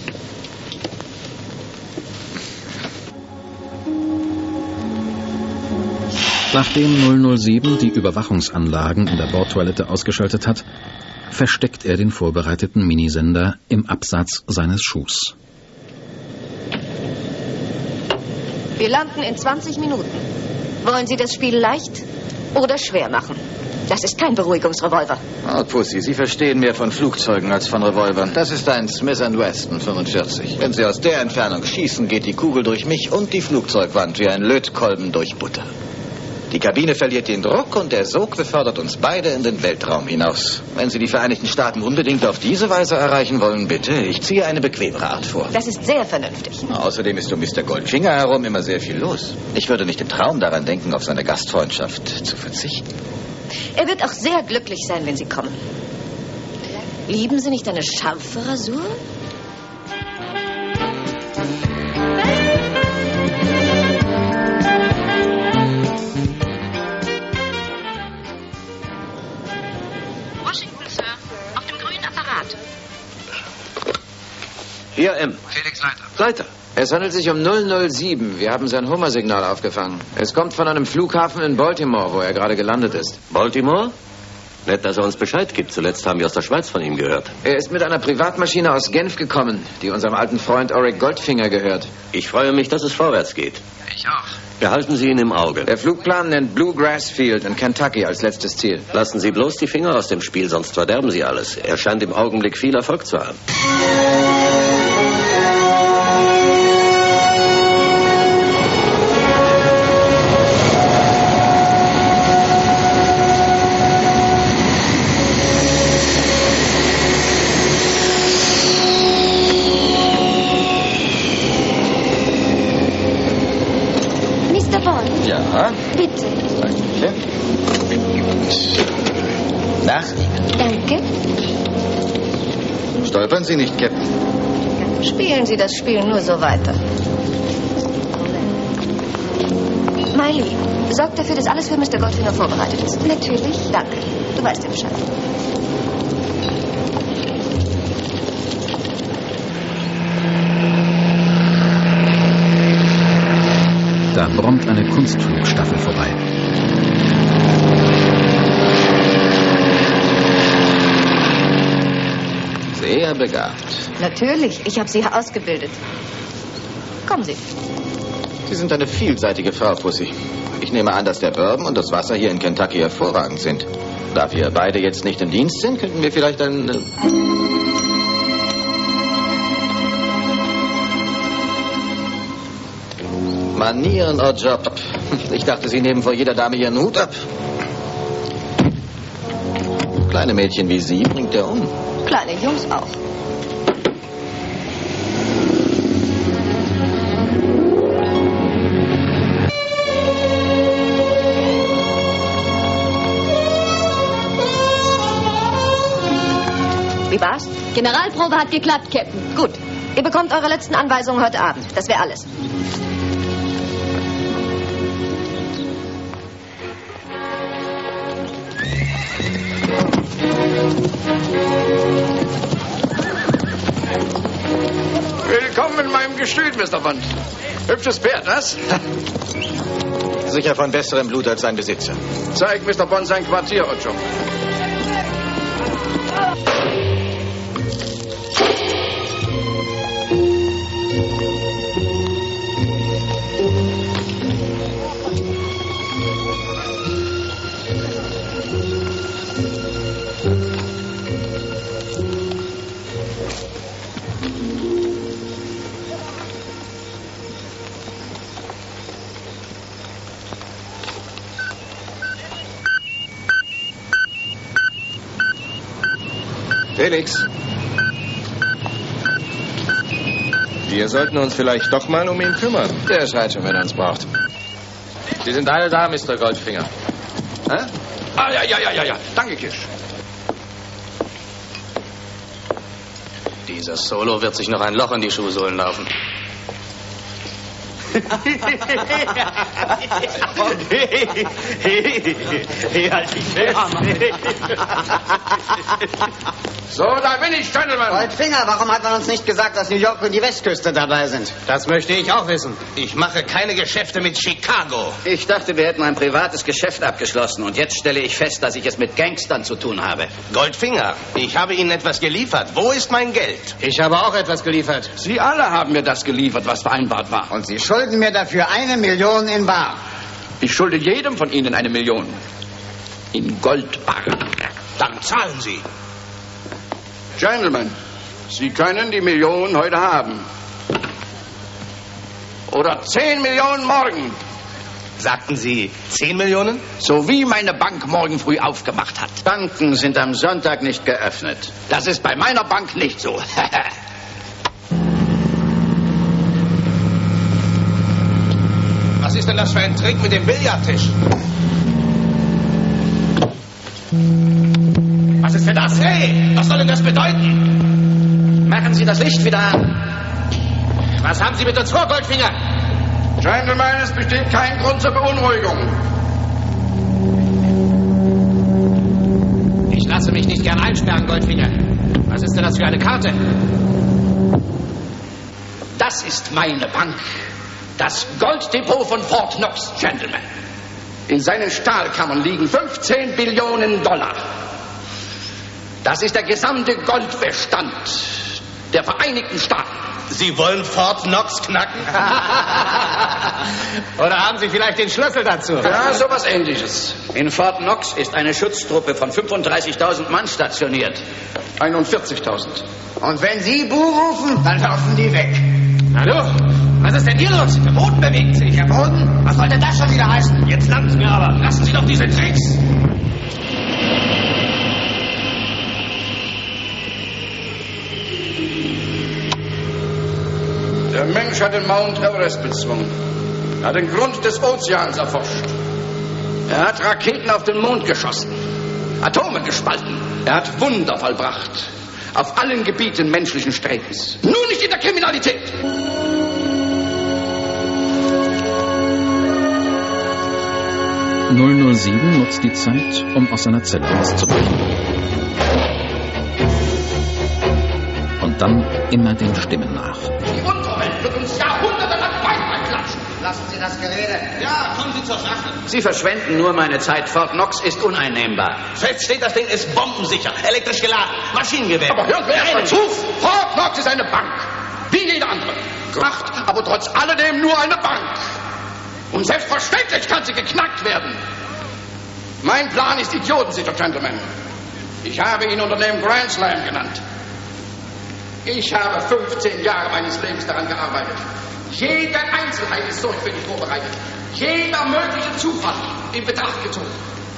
Nachdem 007 die Überwachungsanlagen in der Bordtoilette ausgeschaltet hat, versteckt er den vorbereiteten Minisender im Absatz seines Schuhs. Wir landen in 20 Minuten. Wollen Sie das Spiel leicht oder schwer machen? Das ist kein Beruhigungsrevolver. Oh, Pussy, Sie verstehen mehr von Flugzeugen als von Revolvern. Das ist ein Smith & Wesson 45. Wenn Sie aus der Entfernung schießen, geht die Kugel durch mich und die Flugzeugwand wie ein Lötkolben durch Butter. Die Kabine verliert den Druck und der Sog befördert uns beide in den Weltraum hinaus. Wenn Sie die Vereinigten Staaten unbedingt auf diese Weise erreichen wollen, bitte, ich ziehe eine bequemere Art vor. Das ist sehr vernünftig. Außerdem ist um Mr. Goldfinger herum immer sehr viel los. Ich würde nicht im Traum daran denken, auf seine Gastfreundschaft zu verzichten. Er wird auch sehr glücklich sein, wenn Sie kommen. Lieben Sie nicht eine scharfe Rasur? Washington, Sir. Auf dem grünen Apparat. Hier, M. Felix Leiter. Leiter. Es handelt sich um 007. Wir haben sein Hummer-Signal aufgefangen. Es kommt von einem Flughafen in Baltimore, wo er gerade gelandet ist. Baltimore? Nett, dass er uns Bescheid gibt. Zuletzt haben wir aus der Schweiz von ihm gehört. Er ist mit einer Privatmaschine aus Genf gekommen, die unserem alten Freund Auric Goldfinger gehört. Ich freue mich, dass es vorwärts geht. Ich auch. Behalten Sie ihn im Auge. Der Flugplan nennt Bluegrass Field in Kentucky als letztes Ziel. Lassen Sie bloß die Finger aus dem Spiel, sonst verderben Sie alles. Er scheint im Augenblick viel Erfolg zu haben. Ja, bitte. Danke. Nach Ihnen. Danke. Stolpern Sie nicht, Captain. Spielen Sie das Spiel nur so weiter. Miley, sorg dafür, dass alles für Mr. Goldfinger vorbereitet ist. Natürlich. Danke. Du weißt ja Bescheid. Da brummt eine Kunstflugstaffel vorbei. Sehr begabt. Natürlich, ich habe Sie ausgebildet. Kommen Sie. Sie sind eine vielseitige Frau, Pussy. Ich nehme an, dass der Bourbon und das Wasser hier in Kentucky hervorragend sind. Da wir beide jetzt nicht im Dienst sind, könnten wir vielleicht ein... Manieren, oh Job. Ich dachte, Sie nehmen vor jeder Dame Ihren Hut ab. Kleine Mädchen wie Sie bringt er um. Kleine Jungs auch. Wie war's? Generalprobe hat geklappt, Captain. Gut. Ihr bekommt eure letzten Anweisungen heute Abend. Das wäre alles. Willkommen in meinem Gestüt, Mr. Bond. Hübsches Pferd, was? Sicher von besserem Blut als sein Besitzer. Zeig Mr. Bond sein Quartier, Ocho. Felix. Wir sollten uns vielleicht doch mal um ihn kümmern. Der schreit schon, wenn er uns braucht. Sie sind alle da, Mr. Goldfinger. Hä? Ah, ja. Danke, Kisch. Dieser Solo wird sich noch ein Loch in die Schuhsohlen laufen. So, da bin ich, Gentlemen. Goldfinger, warum hat man uns nicht gesagt, dass New York und die Westküste dabei sind? Das möchte ich auch wissen. Ich mache keine Geschäfte mit Chicago. Ich dachte, wir hätten ein privates Geschäft abgeschlossen. Und jetzt stelle ich fest, dass ich es mit Gangstern zu tun habe. Goldfinger, ich habe Ihnen etwas geliefert. Wo ist mein Geld? Ich habe auch etwas geliefert. Sie alle haben mir das geliefert, was vereinbart war. Und Sie schulden mir dafür 1 Million in bar. Ich schulde jedem von Ihnen 1 Million. In Goldbarren. Dann zahlen Sie. Gentlemen, Sie können die Million heute haben. Oder 10 Millionen morgen. Sagten Sie 10 Millionen? So wie meine Bank morgen früh aufgemacht hat. Banken sind am Sonntag nicht geöffnet. Das ist bei meiner Bank nicht so. Was ist denn das für ein Trick mit dem Billardtisch? Was ist denn das? Hey, was soll denn das bedeuten? Machen Sie das Licht wieder an. Was haben Sie mit uns vor, Goldfinger? Gentlemen, es besteht kein Grund zur Beunruhigung. Ich lasse mich nicht gern einsperren, Goldfinger. Was ist denn das für eine Karte? Das ist meine Bank. Das Golddepot von Fort Knox, Gentlemen. In seinen Stahlkammern liegen 15 Billionen $. Das ist der gesamte Goldbestand der Vereinigten Staaten. Sie wollen Fort Knox knacken? Oder haben Sie vielleicht den Schlüssel dazu? Ja, sowas Ähnliches. In Fort Knox ist eine Schutztruppe von 35.000 Mann stationiert. 41.000. Und wenn Sie Buh rufen, dann laufen die weg. Hallo? Was ist denn hier los? Der Boden bewegt sich. Der Boden? Was soll denn das schon wieder heißen? Jetzt langt es mir aber. Lassen Sie doch diese Tricks. Der Mensch hat den Mount Everest bezwungen. Er hat den Grund des Ozeans erforscht. Er hat Raketen auf den Mond geschossen. Atome gespalten. Er hat Wunder vollbracht. Auf allen Gebieten menschlichen Strebens. Nur nicht in der Kriminalität. »007 nutzt die Zeit, um aus seiner Zelle auszubrechen. Und dann immer den Stimmen nach. Die Unterwelt wird uns jahrhundertelang Bein klatschen. Lassen Sie das Gerede. Ja, kommen Sie zur Sache. Sie verschwenden nur meine Zeit. Fort Knox ist uneinnehmbar. Fest steht, das Ding ist bombensicher, elektrisch geladen, Maschinengewehr. Aber hören wir erst mal zu. Fort Knox ist eine Bank. Wie jede andere. Macht aber trotz alledem nur eine Bank. Und selbstverständlich kann sie geknackt werden. Mein Plan ist idiotensicher, Gentlemen. Ich habe ihn Unternehmen Grand Slam genannt. Ich habe 15 Jahre meines Lebens daran gearbeitet. Jede Einzelheit ist sorgfältig vorbereitet. Jeder mögliche Zufall in Betracht gezogen.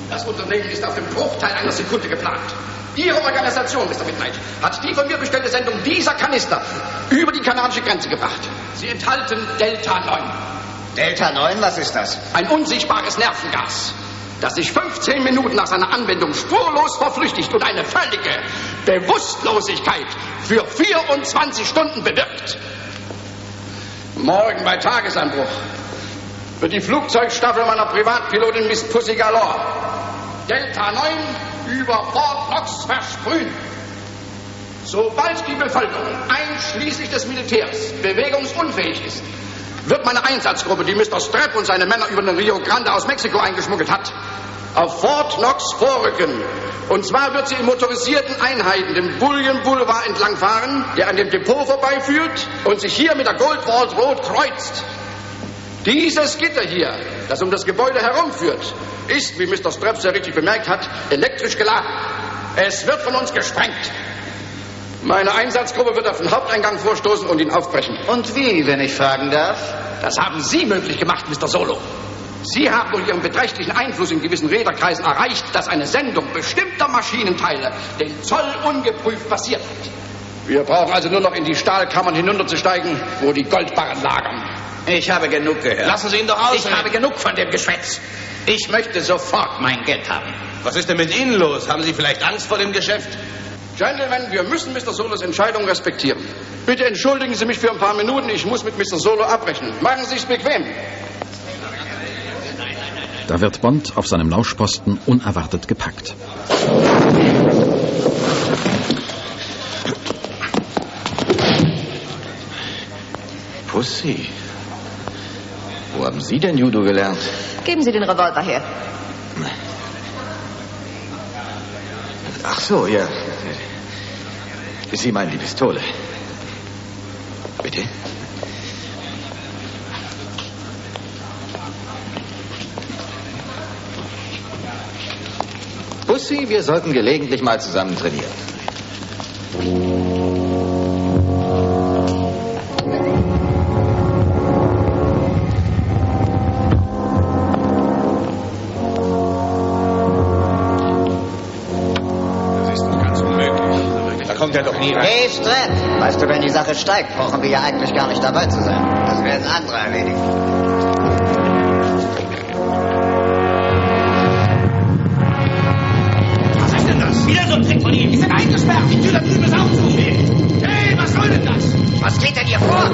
Das Unternehmen ist auf dem Bruchteil einer Sekunde geplant. Ihre Organisation, Mr. Midnight, hat die von mir bestellte Sendung dieser Kanister über die kanadische Grenze gebracht. Sie enthalten Delta 9. Delta 9, was ist das? Ein unsichtbares Nervengas, das sich 15 Minuten nach seiner Anwendung spurlos verflüchtigt und eine völlige Bewusstlosigkeit für 24 Stunden bewirkt. Morgen bei Tagesanbruch wird die Flugzeugstaffel meiner Privatpilotin Miss Pussy Galore Delta 9 über Fort Knox versprühen. Sobald die Bevölkerung, einschließlich des Militärs, bewegungsunfähig ist, wird meine Einsatzgruppe, die Mr. Strap und seine Männer über den Rio Grande aus Mexiko eingeschmuggelt hat, auf Fort Knox vorrücken. Und zwar wird sie in motorisierten Einheiten den Bullion Boulevard entlangfahren, der an dem Depot vorbeiführt und sich hier mit der Gold Vault Road kreuzt. Dieses Gitter hier, das um das Gebäude herumführt, ist, wie Mr. Strap sehr richtig bemerkt hat, elektrisch geladen. Es wird von uns gesprengt. Meine Einsatzgruppe wird auf den Haupteingang vorstoßen und ihn aufbrechen. Und wie, wenn ich fragen darf? Das haben Sie möglich gemacht, Mr. Solo. Sie haben durch Ihren beträchtlichen Einfluss in gewissen Räderkreisen erreicht, dass eine Sendung bestimmter Maschinenteile den Zoll ungeprüft passiert hat. Wir brauchen also nur noch in die Stahlkammern hinunterzusteigen, wo die Goldbarren lagern. Ich habe genug gehört. Lassen Sie ihn doch ausreden. Ich habe genug von dem Geschwätz. Ich möchte sofort mein Geld haben. Was ist denn mit Ihnen los? Haben Sie vielleicht Angst vor dem Geschäft? Gentlemen, wir müssen Mr. Solos Entscheidung respektieren. Bitte entschuldigen Sie mich für ein paar Minuten. Ich muss mit Mr. Solo abrechnen. Machen Sie es bequem. Da wird Bond auf seinem Lauschposten unerwartet gepackt. Pussy, wo haben Sie denn Judo gelernt? Geben Sie den Revolver her. Ach so, ja. Sie meinen die Pistole. Bitte? Pussy, wir sollten gelegentlich mal zusammen trainieren. Kommt er doch nie rein. Hey, Strap! Weißt du, wenn die Sache steigt, brauchen wir ja eigentlich gar nicht dabei zu sein. Das werden andere erledigen. Was ist denn das? Wieder so ein Trick von Ihnen. Die sind eingesperrt. Die Tür da drüben ist auch zu. Hey, was soll denn das? Was geht denn hier vor?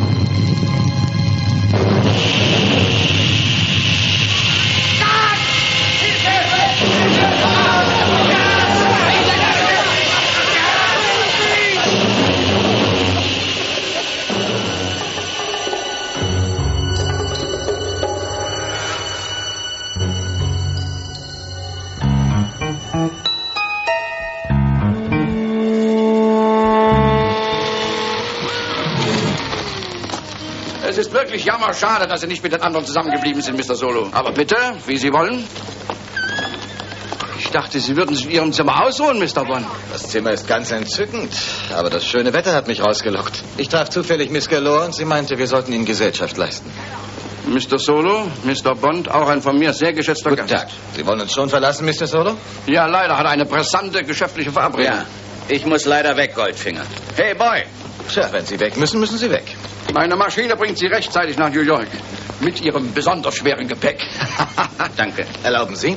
Es ist wirklich jammerschade, dass Sie nicht mit den anderen zusammengeblieben sind, Mr. Solo. Aber bitte, wie Sie wollen. Ich dachte, Sie würden sich in Ihrem Zimmer ausruhen, Mr. Bond. Das Zimmer ist ganz entzückend, aber das schöne Wetter hat mich rausgelockt. Ich traf zufällig Miss Galore und sie meinte, wir sollten Ihnen Gesellschaft leisten. Mr. Solo, Mr. Bond, auch ein von mir sehr geschätzter Guten Gast. Tag. Sie wollen uns schon verlassen, Mr. Solo? Ja, leider hat er eine brisante geschäftliche Verabredung. Ja, ich muss leider weg, Goldfinger. Hey, Boy. Tja, wenn Sie weg müssen, müssen Sie weg. Meine Maschine bringt Sie rechtzeitig nach New York. Mit Ihrem besonders schweren Gepäck. Danke. Erlauben Sie?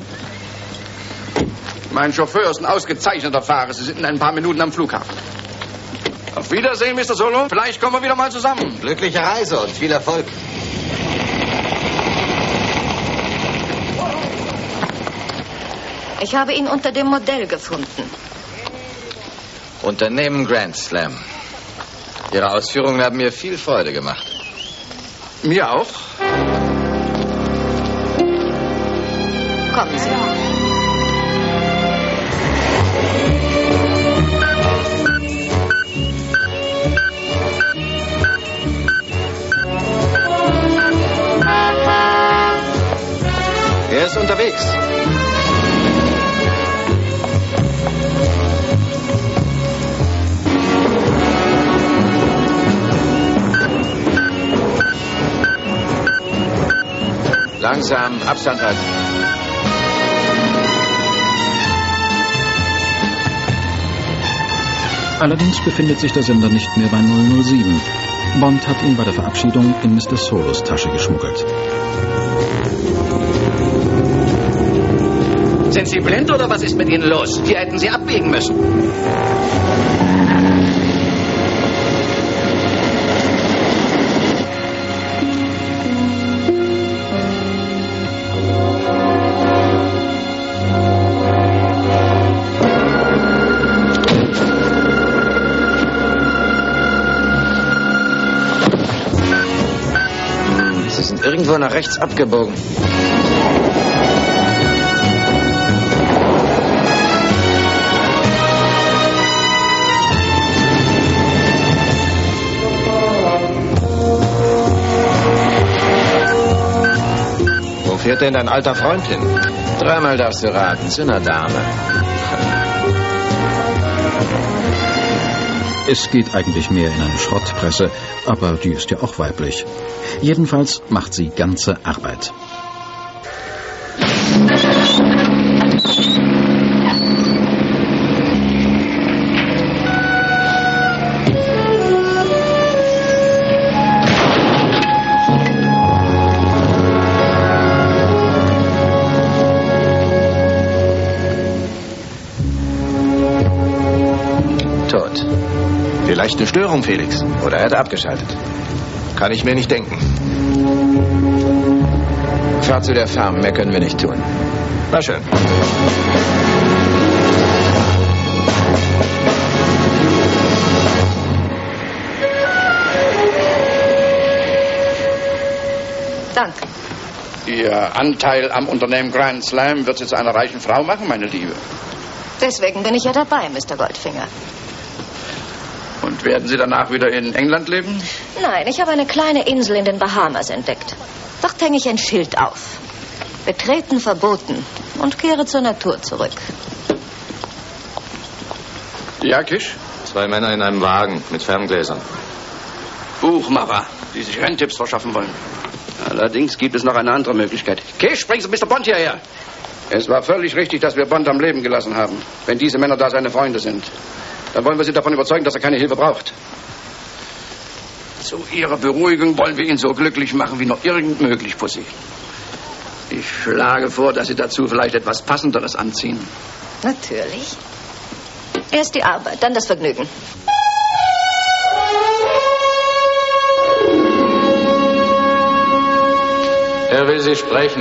Mein Chauffeur ist ein ausgezeichneter Fahrer. Sie sind in ein paar Minuten am Flughafen. Auf Wiedersehen, Mr. Solo. Vielleicht kommen wir wieder mal zusammen. Glückliche Reise und viel Erfolg. Ich habe ihn unter dem Modell gefunden. Unternehmen Grand Slam. Ihre Ausführungen haben mir viel Freude gemacht. Mir auch. Kommen Sie. Er ist unterwegs. Langsam, Abstand halten. Allerdings befindet sich der Sender nicht mehr bei 007. Bond hat ihn bei der Verabschiedung in Mr. Solos Tasche geschmuggelt. Sind Sie blind oder was ist mit Ihnen los? Hier hätten Sie abbiegen müssen. Sie sind irgendwo nach rechts abgebogen. Wo fährt denn dein alter Freund hin? Dreimal darfst du raten, zu einer Dame. Es geht eigentlich mehr in eine Schrottpresse, aber die ist ja auch weiblich. Jedenfalls macht sie ganze Arbeit. Tot. Vielleicht eine Störung, Felix. Oder er hat abgeschaltet. Kann ich mir nicht denken. Fahr zu der Farm, mehr können wir nicht tun. Na schön. Danke. Ihr Anteil am Unternehmen Grand Slam wird Sie zu einer reichen Frau machen, meine Liebe. Deswegen bin ich ja dabei, Mr. Goldfinger. Und werden Sie danach wieder in England leben? Nein, ich habe eine kleine Insel in den Bahamas entdeckt. Dort hänge ich ein Schild auf. Betreten verboten. Und kehre zur Natur zurück. Ja, Kisch? 2 Männer in einem Wagen mit Ferngläsern. Buchmacher, die sich Renntipps verschaffen wollen. Allerdings gibt es noch eine andere Möglichkeit. Kisch, bringen Sie Mr. Bond hierher. Es war völlig richtig, dass wir Bond am Leben gelassen haben. Wenn diese Männer da seine Freunde sind, dann wollen wir Sie davon überzeugen, dass er keine Hilfe braucht. Zu Ihrer Beruhigung wollen wir ihn so glücklich machen, wie nur irgend möglich, Pussy. Ich schlage vor, dass Sie dazu vielleicht etwas Passenderes anziehen. Natürlich. Erst die Arbeit, dann das Vergnügen. Er will Sie sprechen.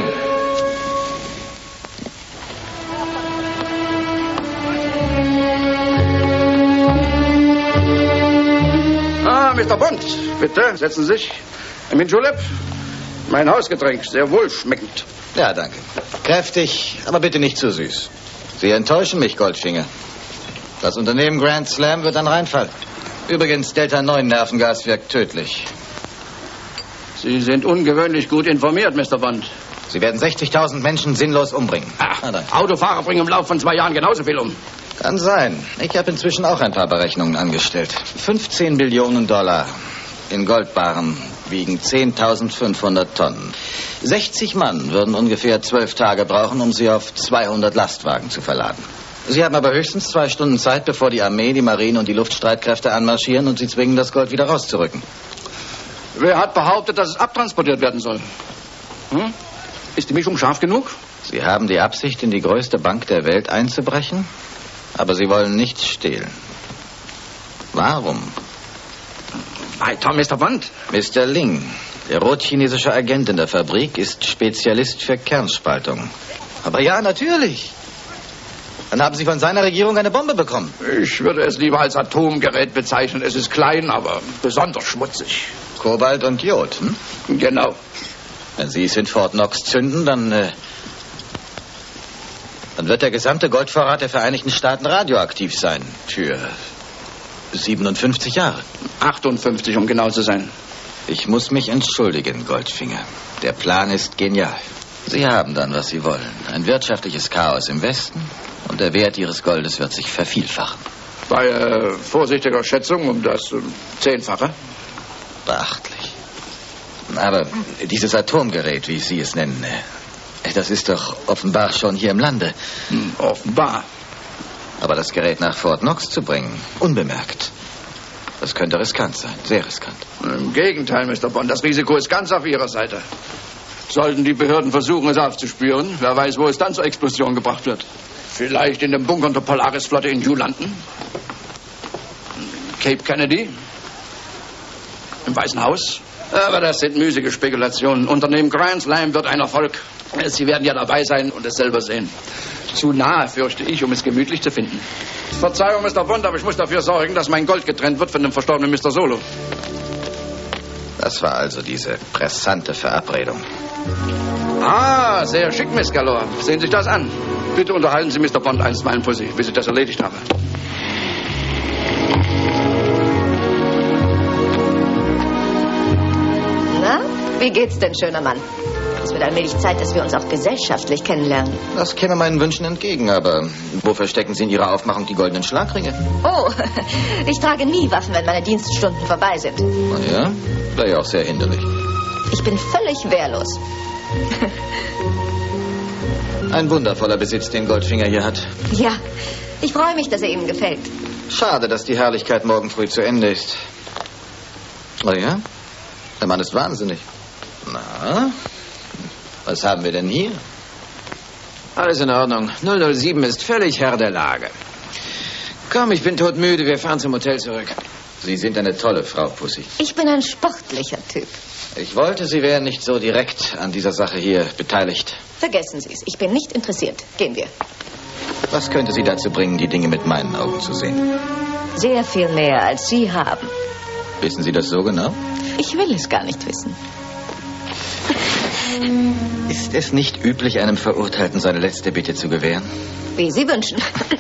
Mr. Bond, bitte, setzen Sie sich. Mit Julep, mein Hausgetränk, sehr wohlschmeckend. Ja, danke. Kräftig, aber bitte nicht zu süß. Sie enttäuschen mich, Goldfinger. Das Unternehmen Grand Slam wird ein Reinfall. Übrigens, Delta 9 Nervengas wirkt tödlich. Sie sind ungewöhnlich gut informiert, Mr. Bond. Sie werden 60.000 Menschen sinnlos umbringen. Autofahrer bringen im Laufe von 2 Jahren genauso viel um. Kann sein. Ich habe inzwischen auch ein paar Berechnungen angestellt. 15 Billionen Dollar in Goldbarren wiegen 10.500 Tonnen. 60 Mann würden ungefähr 12 Tage brauchen, um sie auf 200 Lastwagen zu verladen. Sie haben aber höchstens 2 Stunden Zeit, bevor die Armee, die Marine und die Luftstreitkräfte anmarschieren und sie zwingen, das Gold wieder rauszurücken. Wer hat behauptet, dass es abtransportiert werden soll? Ist die Mischung scharf genug? Sie haben die Absicht, in die größte Bank der Welt einzubrechen? Aber Sie wollen nichts stehlen. Warum? Weiter, Mr. Bond. Mr. Ling, der rotchinesische Agent in der Fabrik, ist Spezialist für Kernspaltung. Aber ja, natürlich. Dann haben Sie von seiner Regierung eine Bombe bekommen. Ich würde es lieber als Atomgerät bezeichnen. Es ist klein, aber besonders schmutzig. Kobalt und Jod, hm? Genau. Wenn Sie es in Fort Knox zünden, dann wird der gesamte Goldvorrat der Vereinigten Staaten radioaktiv sein. Für 57 Jahre. 58, um genau zu sein. Ich muss mich entschuldigen, Goldfinger. Der Plan ist genial. Sie haben dann, was Sie wollen. Ein wirtschaftliches Chaos im Westen und der Wert Ihres Goldes wird sich vervielfachen. Bei vorsichtiger Schätzung um das 10-fache. Beachtlich. Aber dieses Atomgerät, wie Sie es nennen, das ist doch offenbar schon hier im Lande. Offenbar. Aber das Gerät nach Fort Knox zu bringen, unbemerkt, das könnte riskant sein. Sehr riskant. Im Gegenteil, Mr. Bond. Das Risiko ist ganz auf Ihrer Seite. Sollten die Behörden versuchen, es aufzuspüren, wer weiß, wo es dann zur Explosion gebracht wird. Vielleicht in dem Bunkern der Polaris-Flotte in New London? Cape Kennedy? Im Weißen Haus? Aber das sind müßige Spekulationen. Unternehmen Grand Slam wird ein Erfolg. Sie werden ja dabei sein und es selber sehen. Zu nahe, fürchte ich, um es gemütlich zu finden. Verzeihung, Mr. Bond, aber ich muss dafür sorgen, dass mein Gold getrennt wird von dem verstorbenen Mr. Solo. Das war also diese pressante Verabredung. Ah, sehr schick, Miss Galore. Sehen Sie sich das an. Bitte unterhalten Sie Mr. Bond einstweilen für Sie, bis ich das erledigt habe. Na, wie geht's denn, schöner Mann? Es wird allmählich Zeit, dass wir uns auch gesellschaftlich kennenlernen. Das käme meinen Wünschen entgegen, aber wo verstecken Sie in Ihrer Aufmachung die goldenen Schlagringe? Oh, ich trage nie Waffen, wenn meine Dienststunden vorbei sind. Na ja, wäre ja auch sehr hinderlich. Ich bin völlig wehrlos. Ein wundervoller Besitz, den Goldfinger hier hat. Ja, ich freue mich, dass er Ihnen gefällt. Schade, dass die Herrlichkeit morgen früh zu Ende ist. Oh ja? Der Mann ist wahnsinnig. Na, was haben wir denn hier? Alles in Ordnung. 007 ist völlig Herr der Lage. Komm, ich bin todmüde. Wir fahren zum Hotel zurück. Sie sind eine tolle Frau, Pussy. Ich bin ein sportlicher Typ. Ich wollte, Sie wären nicht so direkt an dieser Sache hier beteiligt. Vergessen Sie es. Ich bin nicht interessiert. Gehen wir. Was könnte Sie dazu bringen, die Dinge mit meinen Augen zu sehen? Sehr viel mehr, als Sie haben. Wissen Sie das so genau? Ich will es gar nicht wissen. Ist es nicht üblich, einem Verurteilten seine letzte Bitte zu gewähren? Wie Sie wünschen.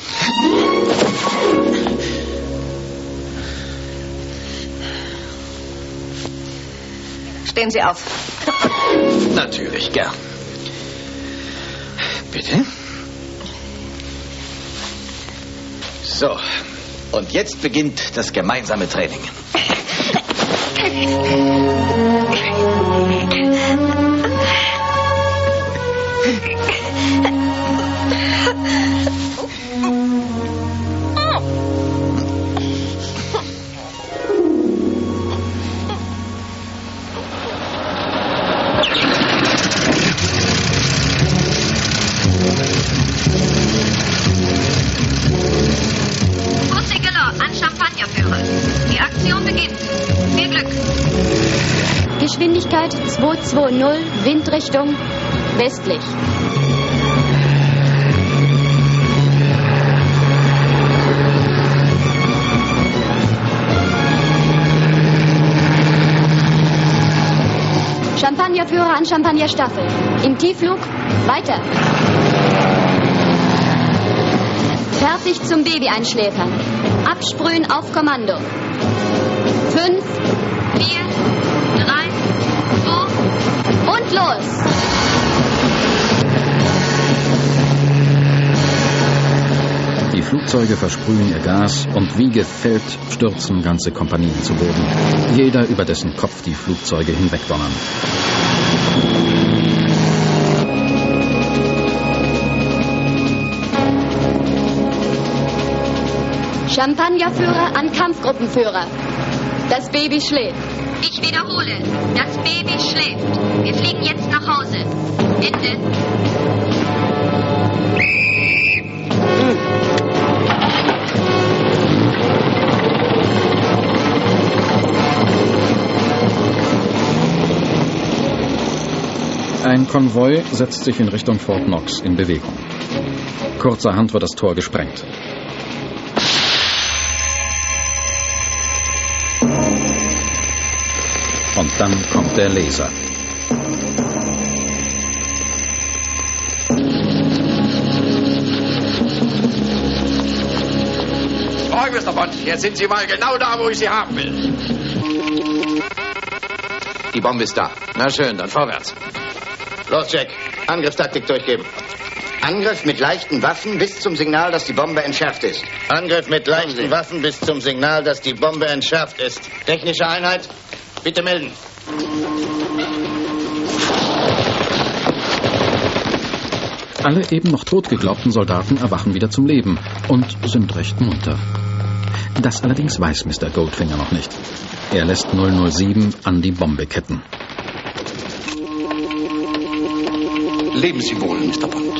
Stehen Sie auf. Natürlich, gern. Bitte? So, und jetzt beginnt das gemeinsame Training. Geschwindigkeit 220, Windrichtung westlich. Champagnerführer an Champagnerstaffel. Im Tiefflug weiter. Fertig zum Baby einschläfern. Absprühen auf Kommando. 5, 4, 3, 2 und los! Die Flugzeuge versprühen ihr Gas und wie gefällt stürzen ganze Kompanien zu Boden. Jeder, über dessen Kopf die Flugzeuge hinwegdonnern. Champagnerführer an Kampfgruppenführer. Das Baby schläft. Ich wiederhole, das Baby schläft. Wir fliegen jetzt nach Hause. Ende. Ein Konvoi setzt sich in Richtung Fort Knox in Bewegung. Kurzerhand wird das Tor gesprengt. Und dann kommt der Laser. Morgen, Mr. Bond. Jetzt sind Sie mal genau da, wo ich Sie haben will. Die Bombe ist da. Na schön, dann vorwärts. Los, Jack. Angriffstaktik durchgeben. Angriff mit leichten Waffen bis zum Signal, dass die Bombe entschärft ist. Angriff mit leichten Waffen bis zum Signal, dass die Bombe entschärft ist. Technische Einheit, bitte melden. Alle eben noch tot geglaubten Soldaten erwachen wieder zum Leben und sind recht munter. Das allerdings weiß Mr. Goldfinger noch nicht. Er lässt 007 an die Bombe ketten. Leben Sie wohl, Mr. Bond.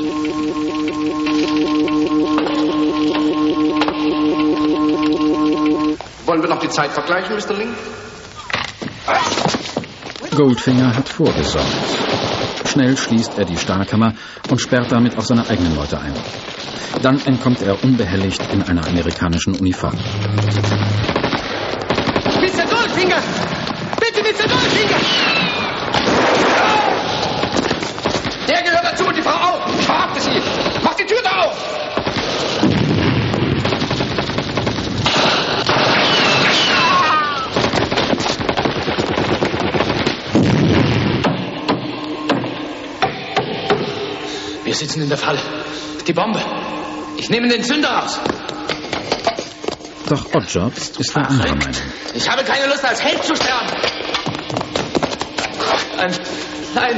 Wollen wir noch die Zeit vergleichen, Mr. Link? Goldfinger hat vorgesorgt. Schnell schließt er die Stahlkammer und sperrt damit auch seine eigenen Leute ein. Dann entkommt er unbehelligt in einer amerikanischen Uniform. Mr. Goldfinger! Bitte, Mr. Goldfinger! Der gehört dazu und die Frau auch. Ich verhafte sie. Mach die Tür da auf! Wir sitzen in der Falle. Die Bombe. Ich nehme den Zünder raus. Doch Oddjob ist der anderer Meinung. Ich habe keine Lust, als Held zu sterben. Nein.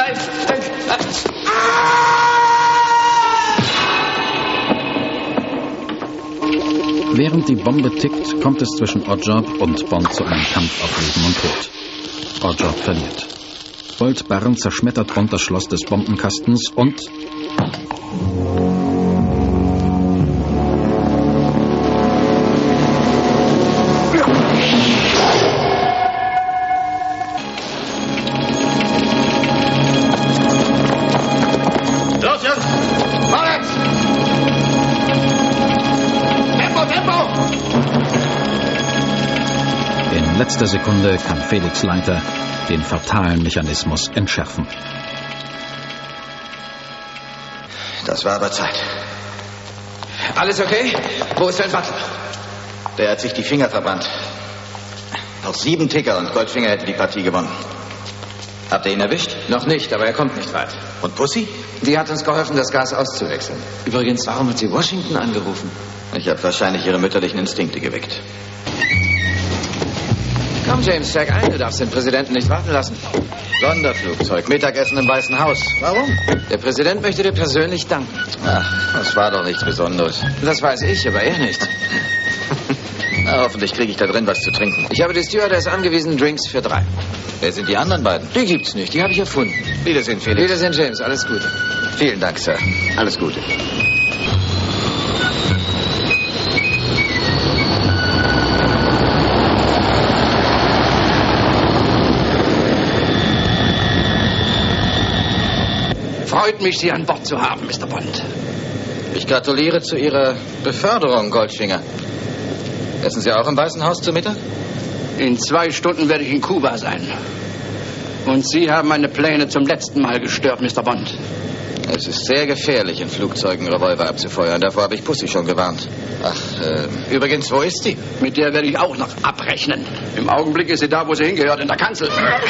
Während die Bombe tickt, kommt es zwischen Oddjob und Bond zu einem Kampf auf Leben und Tod. Oddjob verliert. Bolt Barren zerschmettert Bond das Schloss des Bombenkastens und... Los, Jungs! Vorwärts! Tempo! In letzter Sekunde kann Felix Leiter den fatalen Mechanismus entschärfen. Das war aber Zeit. Alles okay? Wo ist dein Butler? Der hat sich die Finger verbrannt. Noch 7 Ticker und Goldfinger hätte die Partie gewonnen. Habt ihr ihn erwischt? Noch nicht, aber er kommt nicht weit. Und Pussy? Die hat uns geholfen, das Gas auszuwechseln. Übrigens, warum hat sie Washington angerufen? Ich habe wahrscheinlich ihre mütterlichen Instinkte geweckt. Komm, James, steig ein. Du darfst den Präsidenten nicht warten lassen. Sonderflugzeug, Mittagessen im Weißen Haus. Warum? Der Präsident möchte dir persönlich danken. Ach, das war doch nichts Besonderes. Das weiß ich, aber er nicht. Na, hoffentlich kriege ich da drin was zu trinken. Ich habe die Stewardess angewiesen, Drinks für 3. Wer sind die anderen beiden? Die gibt's nicht, die habe ich erfunden. Wiedersehen, Felix. Wiedersehen, James. Alles Gute. Vielen Dank, Sir. Alles Gute. Freut mich, Sie an Bord zu haben, Mr. Bond. Ich gratuliere zu Ihrer Beförderung, Goldfinger. Essen Sie auch im Weißen Haus zu Mittag? In 2 Stunden werde ich in Kuba sein. Und Sie haben meine Pläne zum letzten Mal gestört, Mr. Bond. Es ist sehr gefährlich, in Flugzeugen Revolver abzufeuern. Davor habe ich Pussy schon gewarnt. Ach, übrigens, wo ist sie? Mit der werde ich auch noch abrechnen. Im Augenblick ist sie da, wo sie hingehört, in der Kanzel.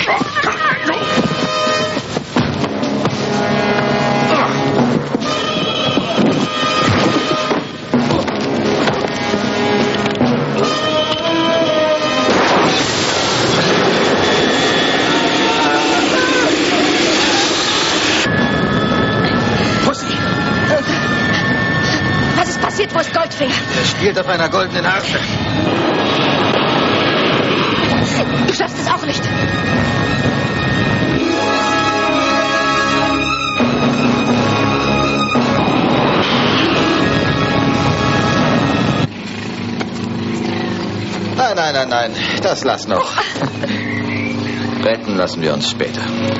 Wo ist Goldfinger? Er spielt auf einer goldenen Harfe. Du schaffst es auch nicht. Nein. Das lass noch. Retten lassen wir uns später.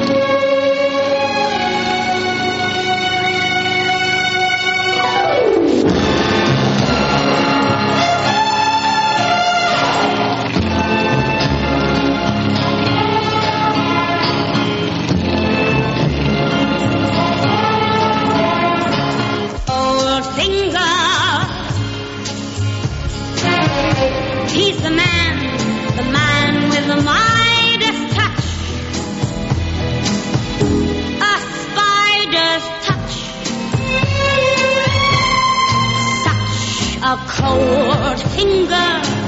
He's the man with the Midas touch. A spider's touch. Such a cold finger.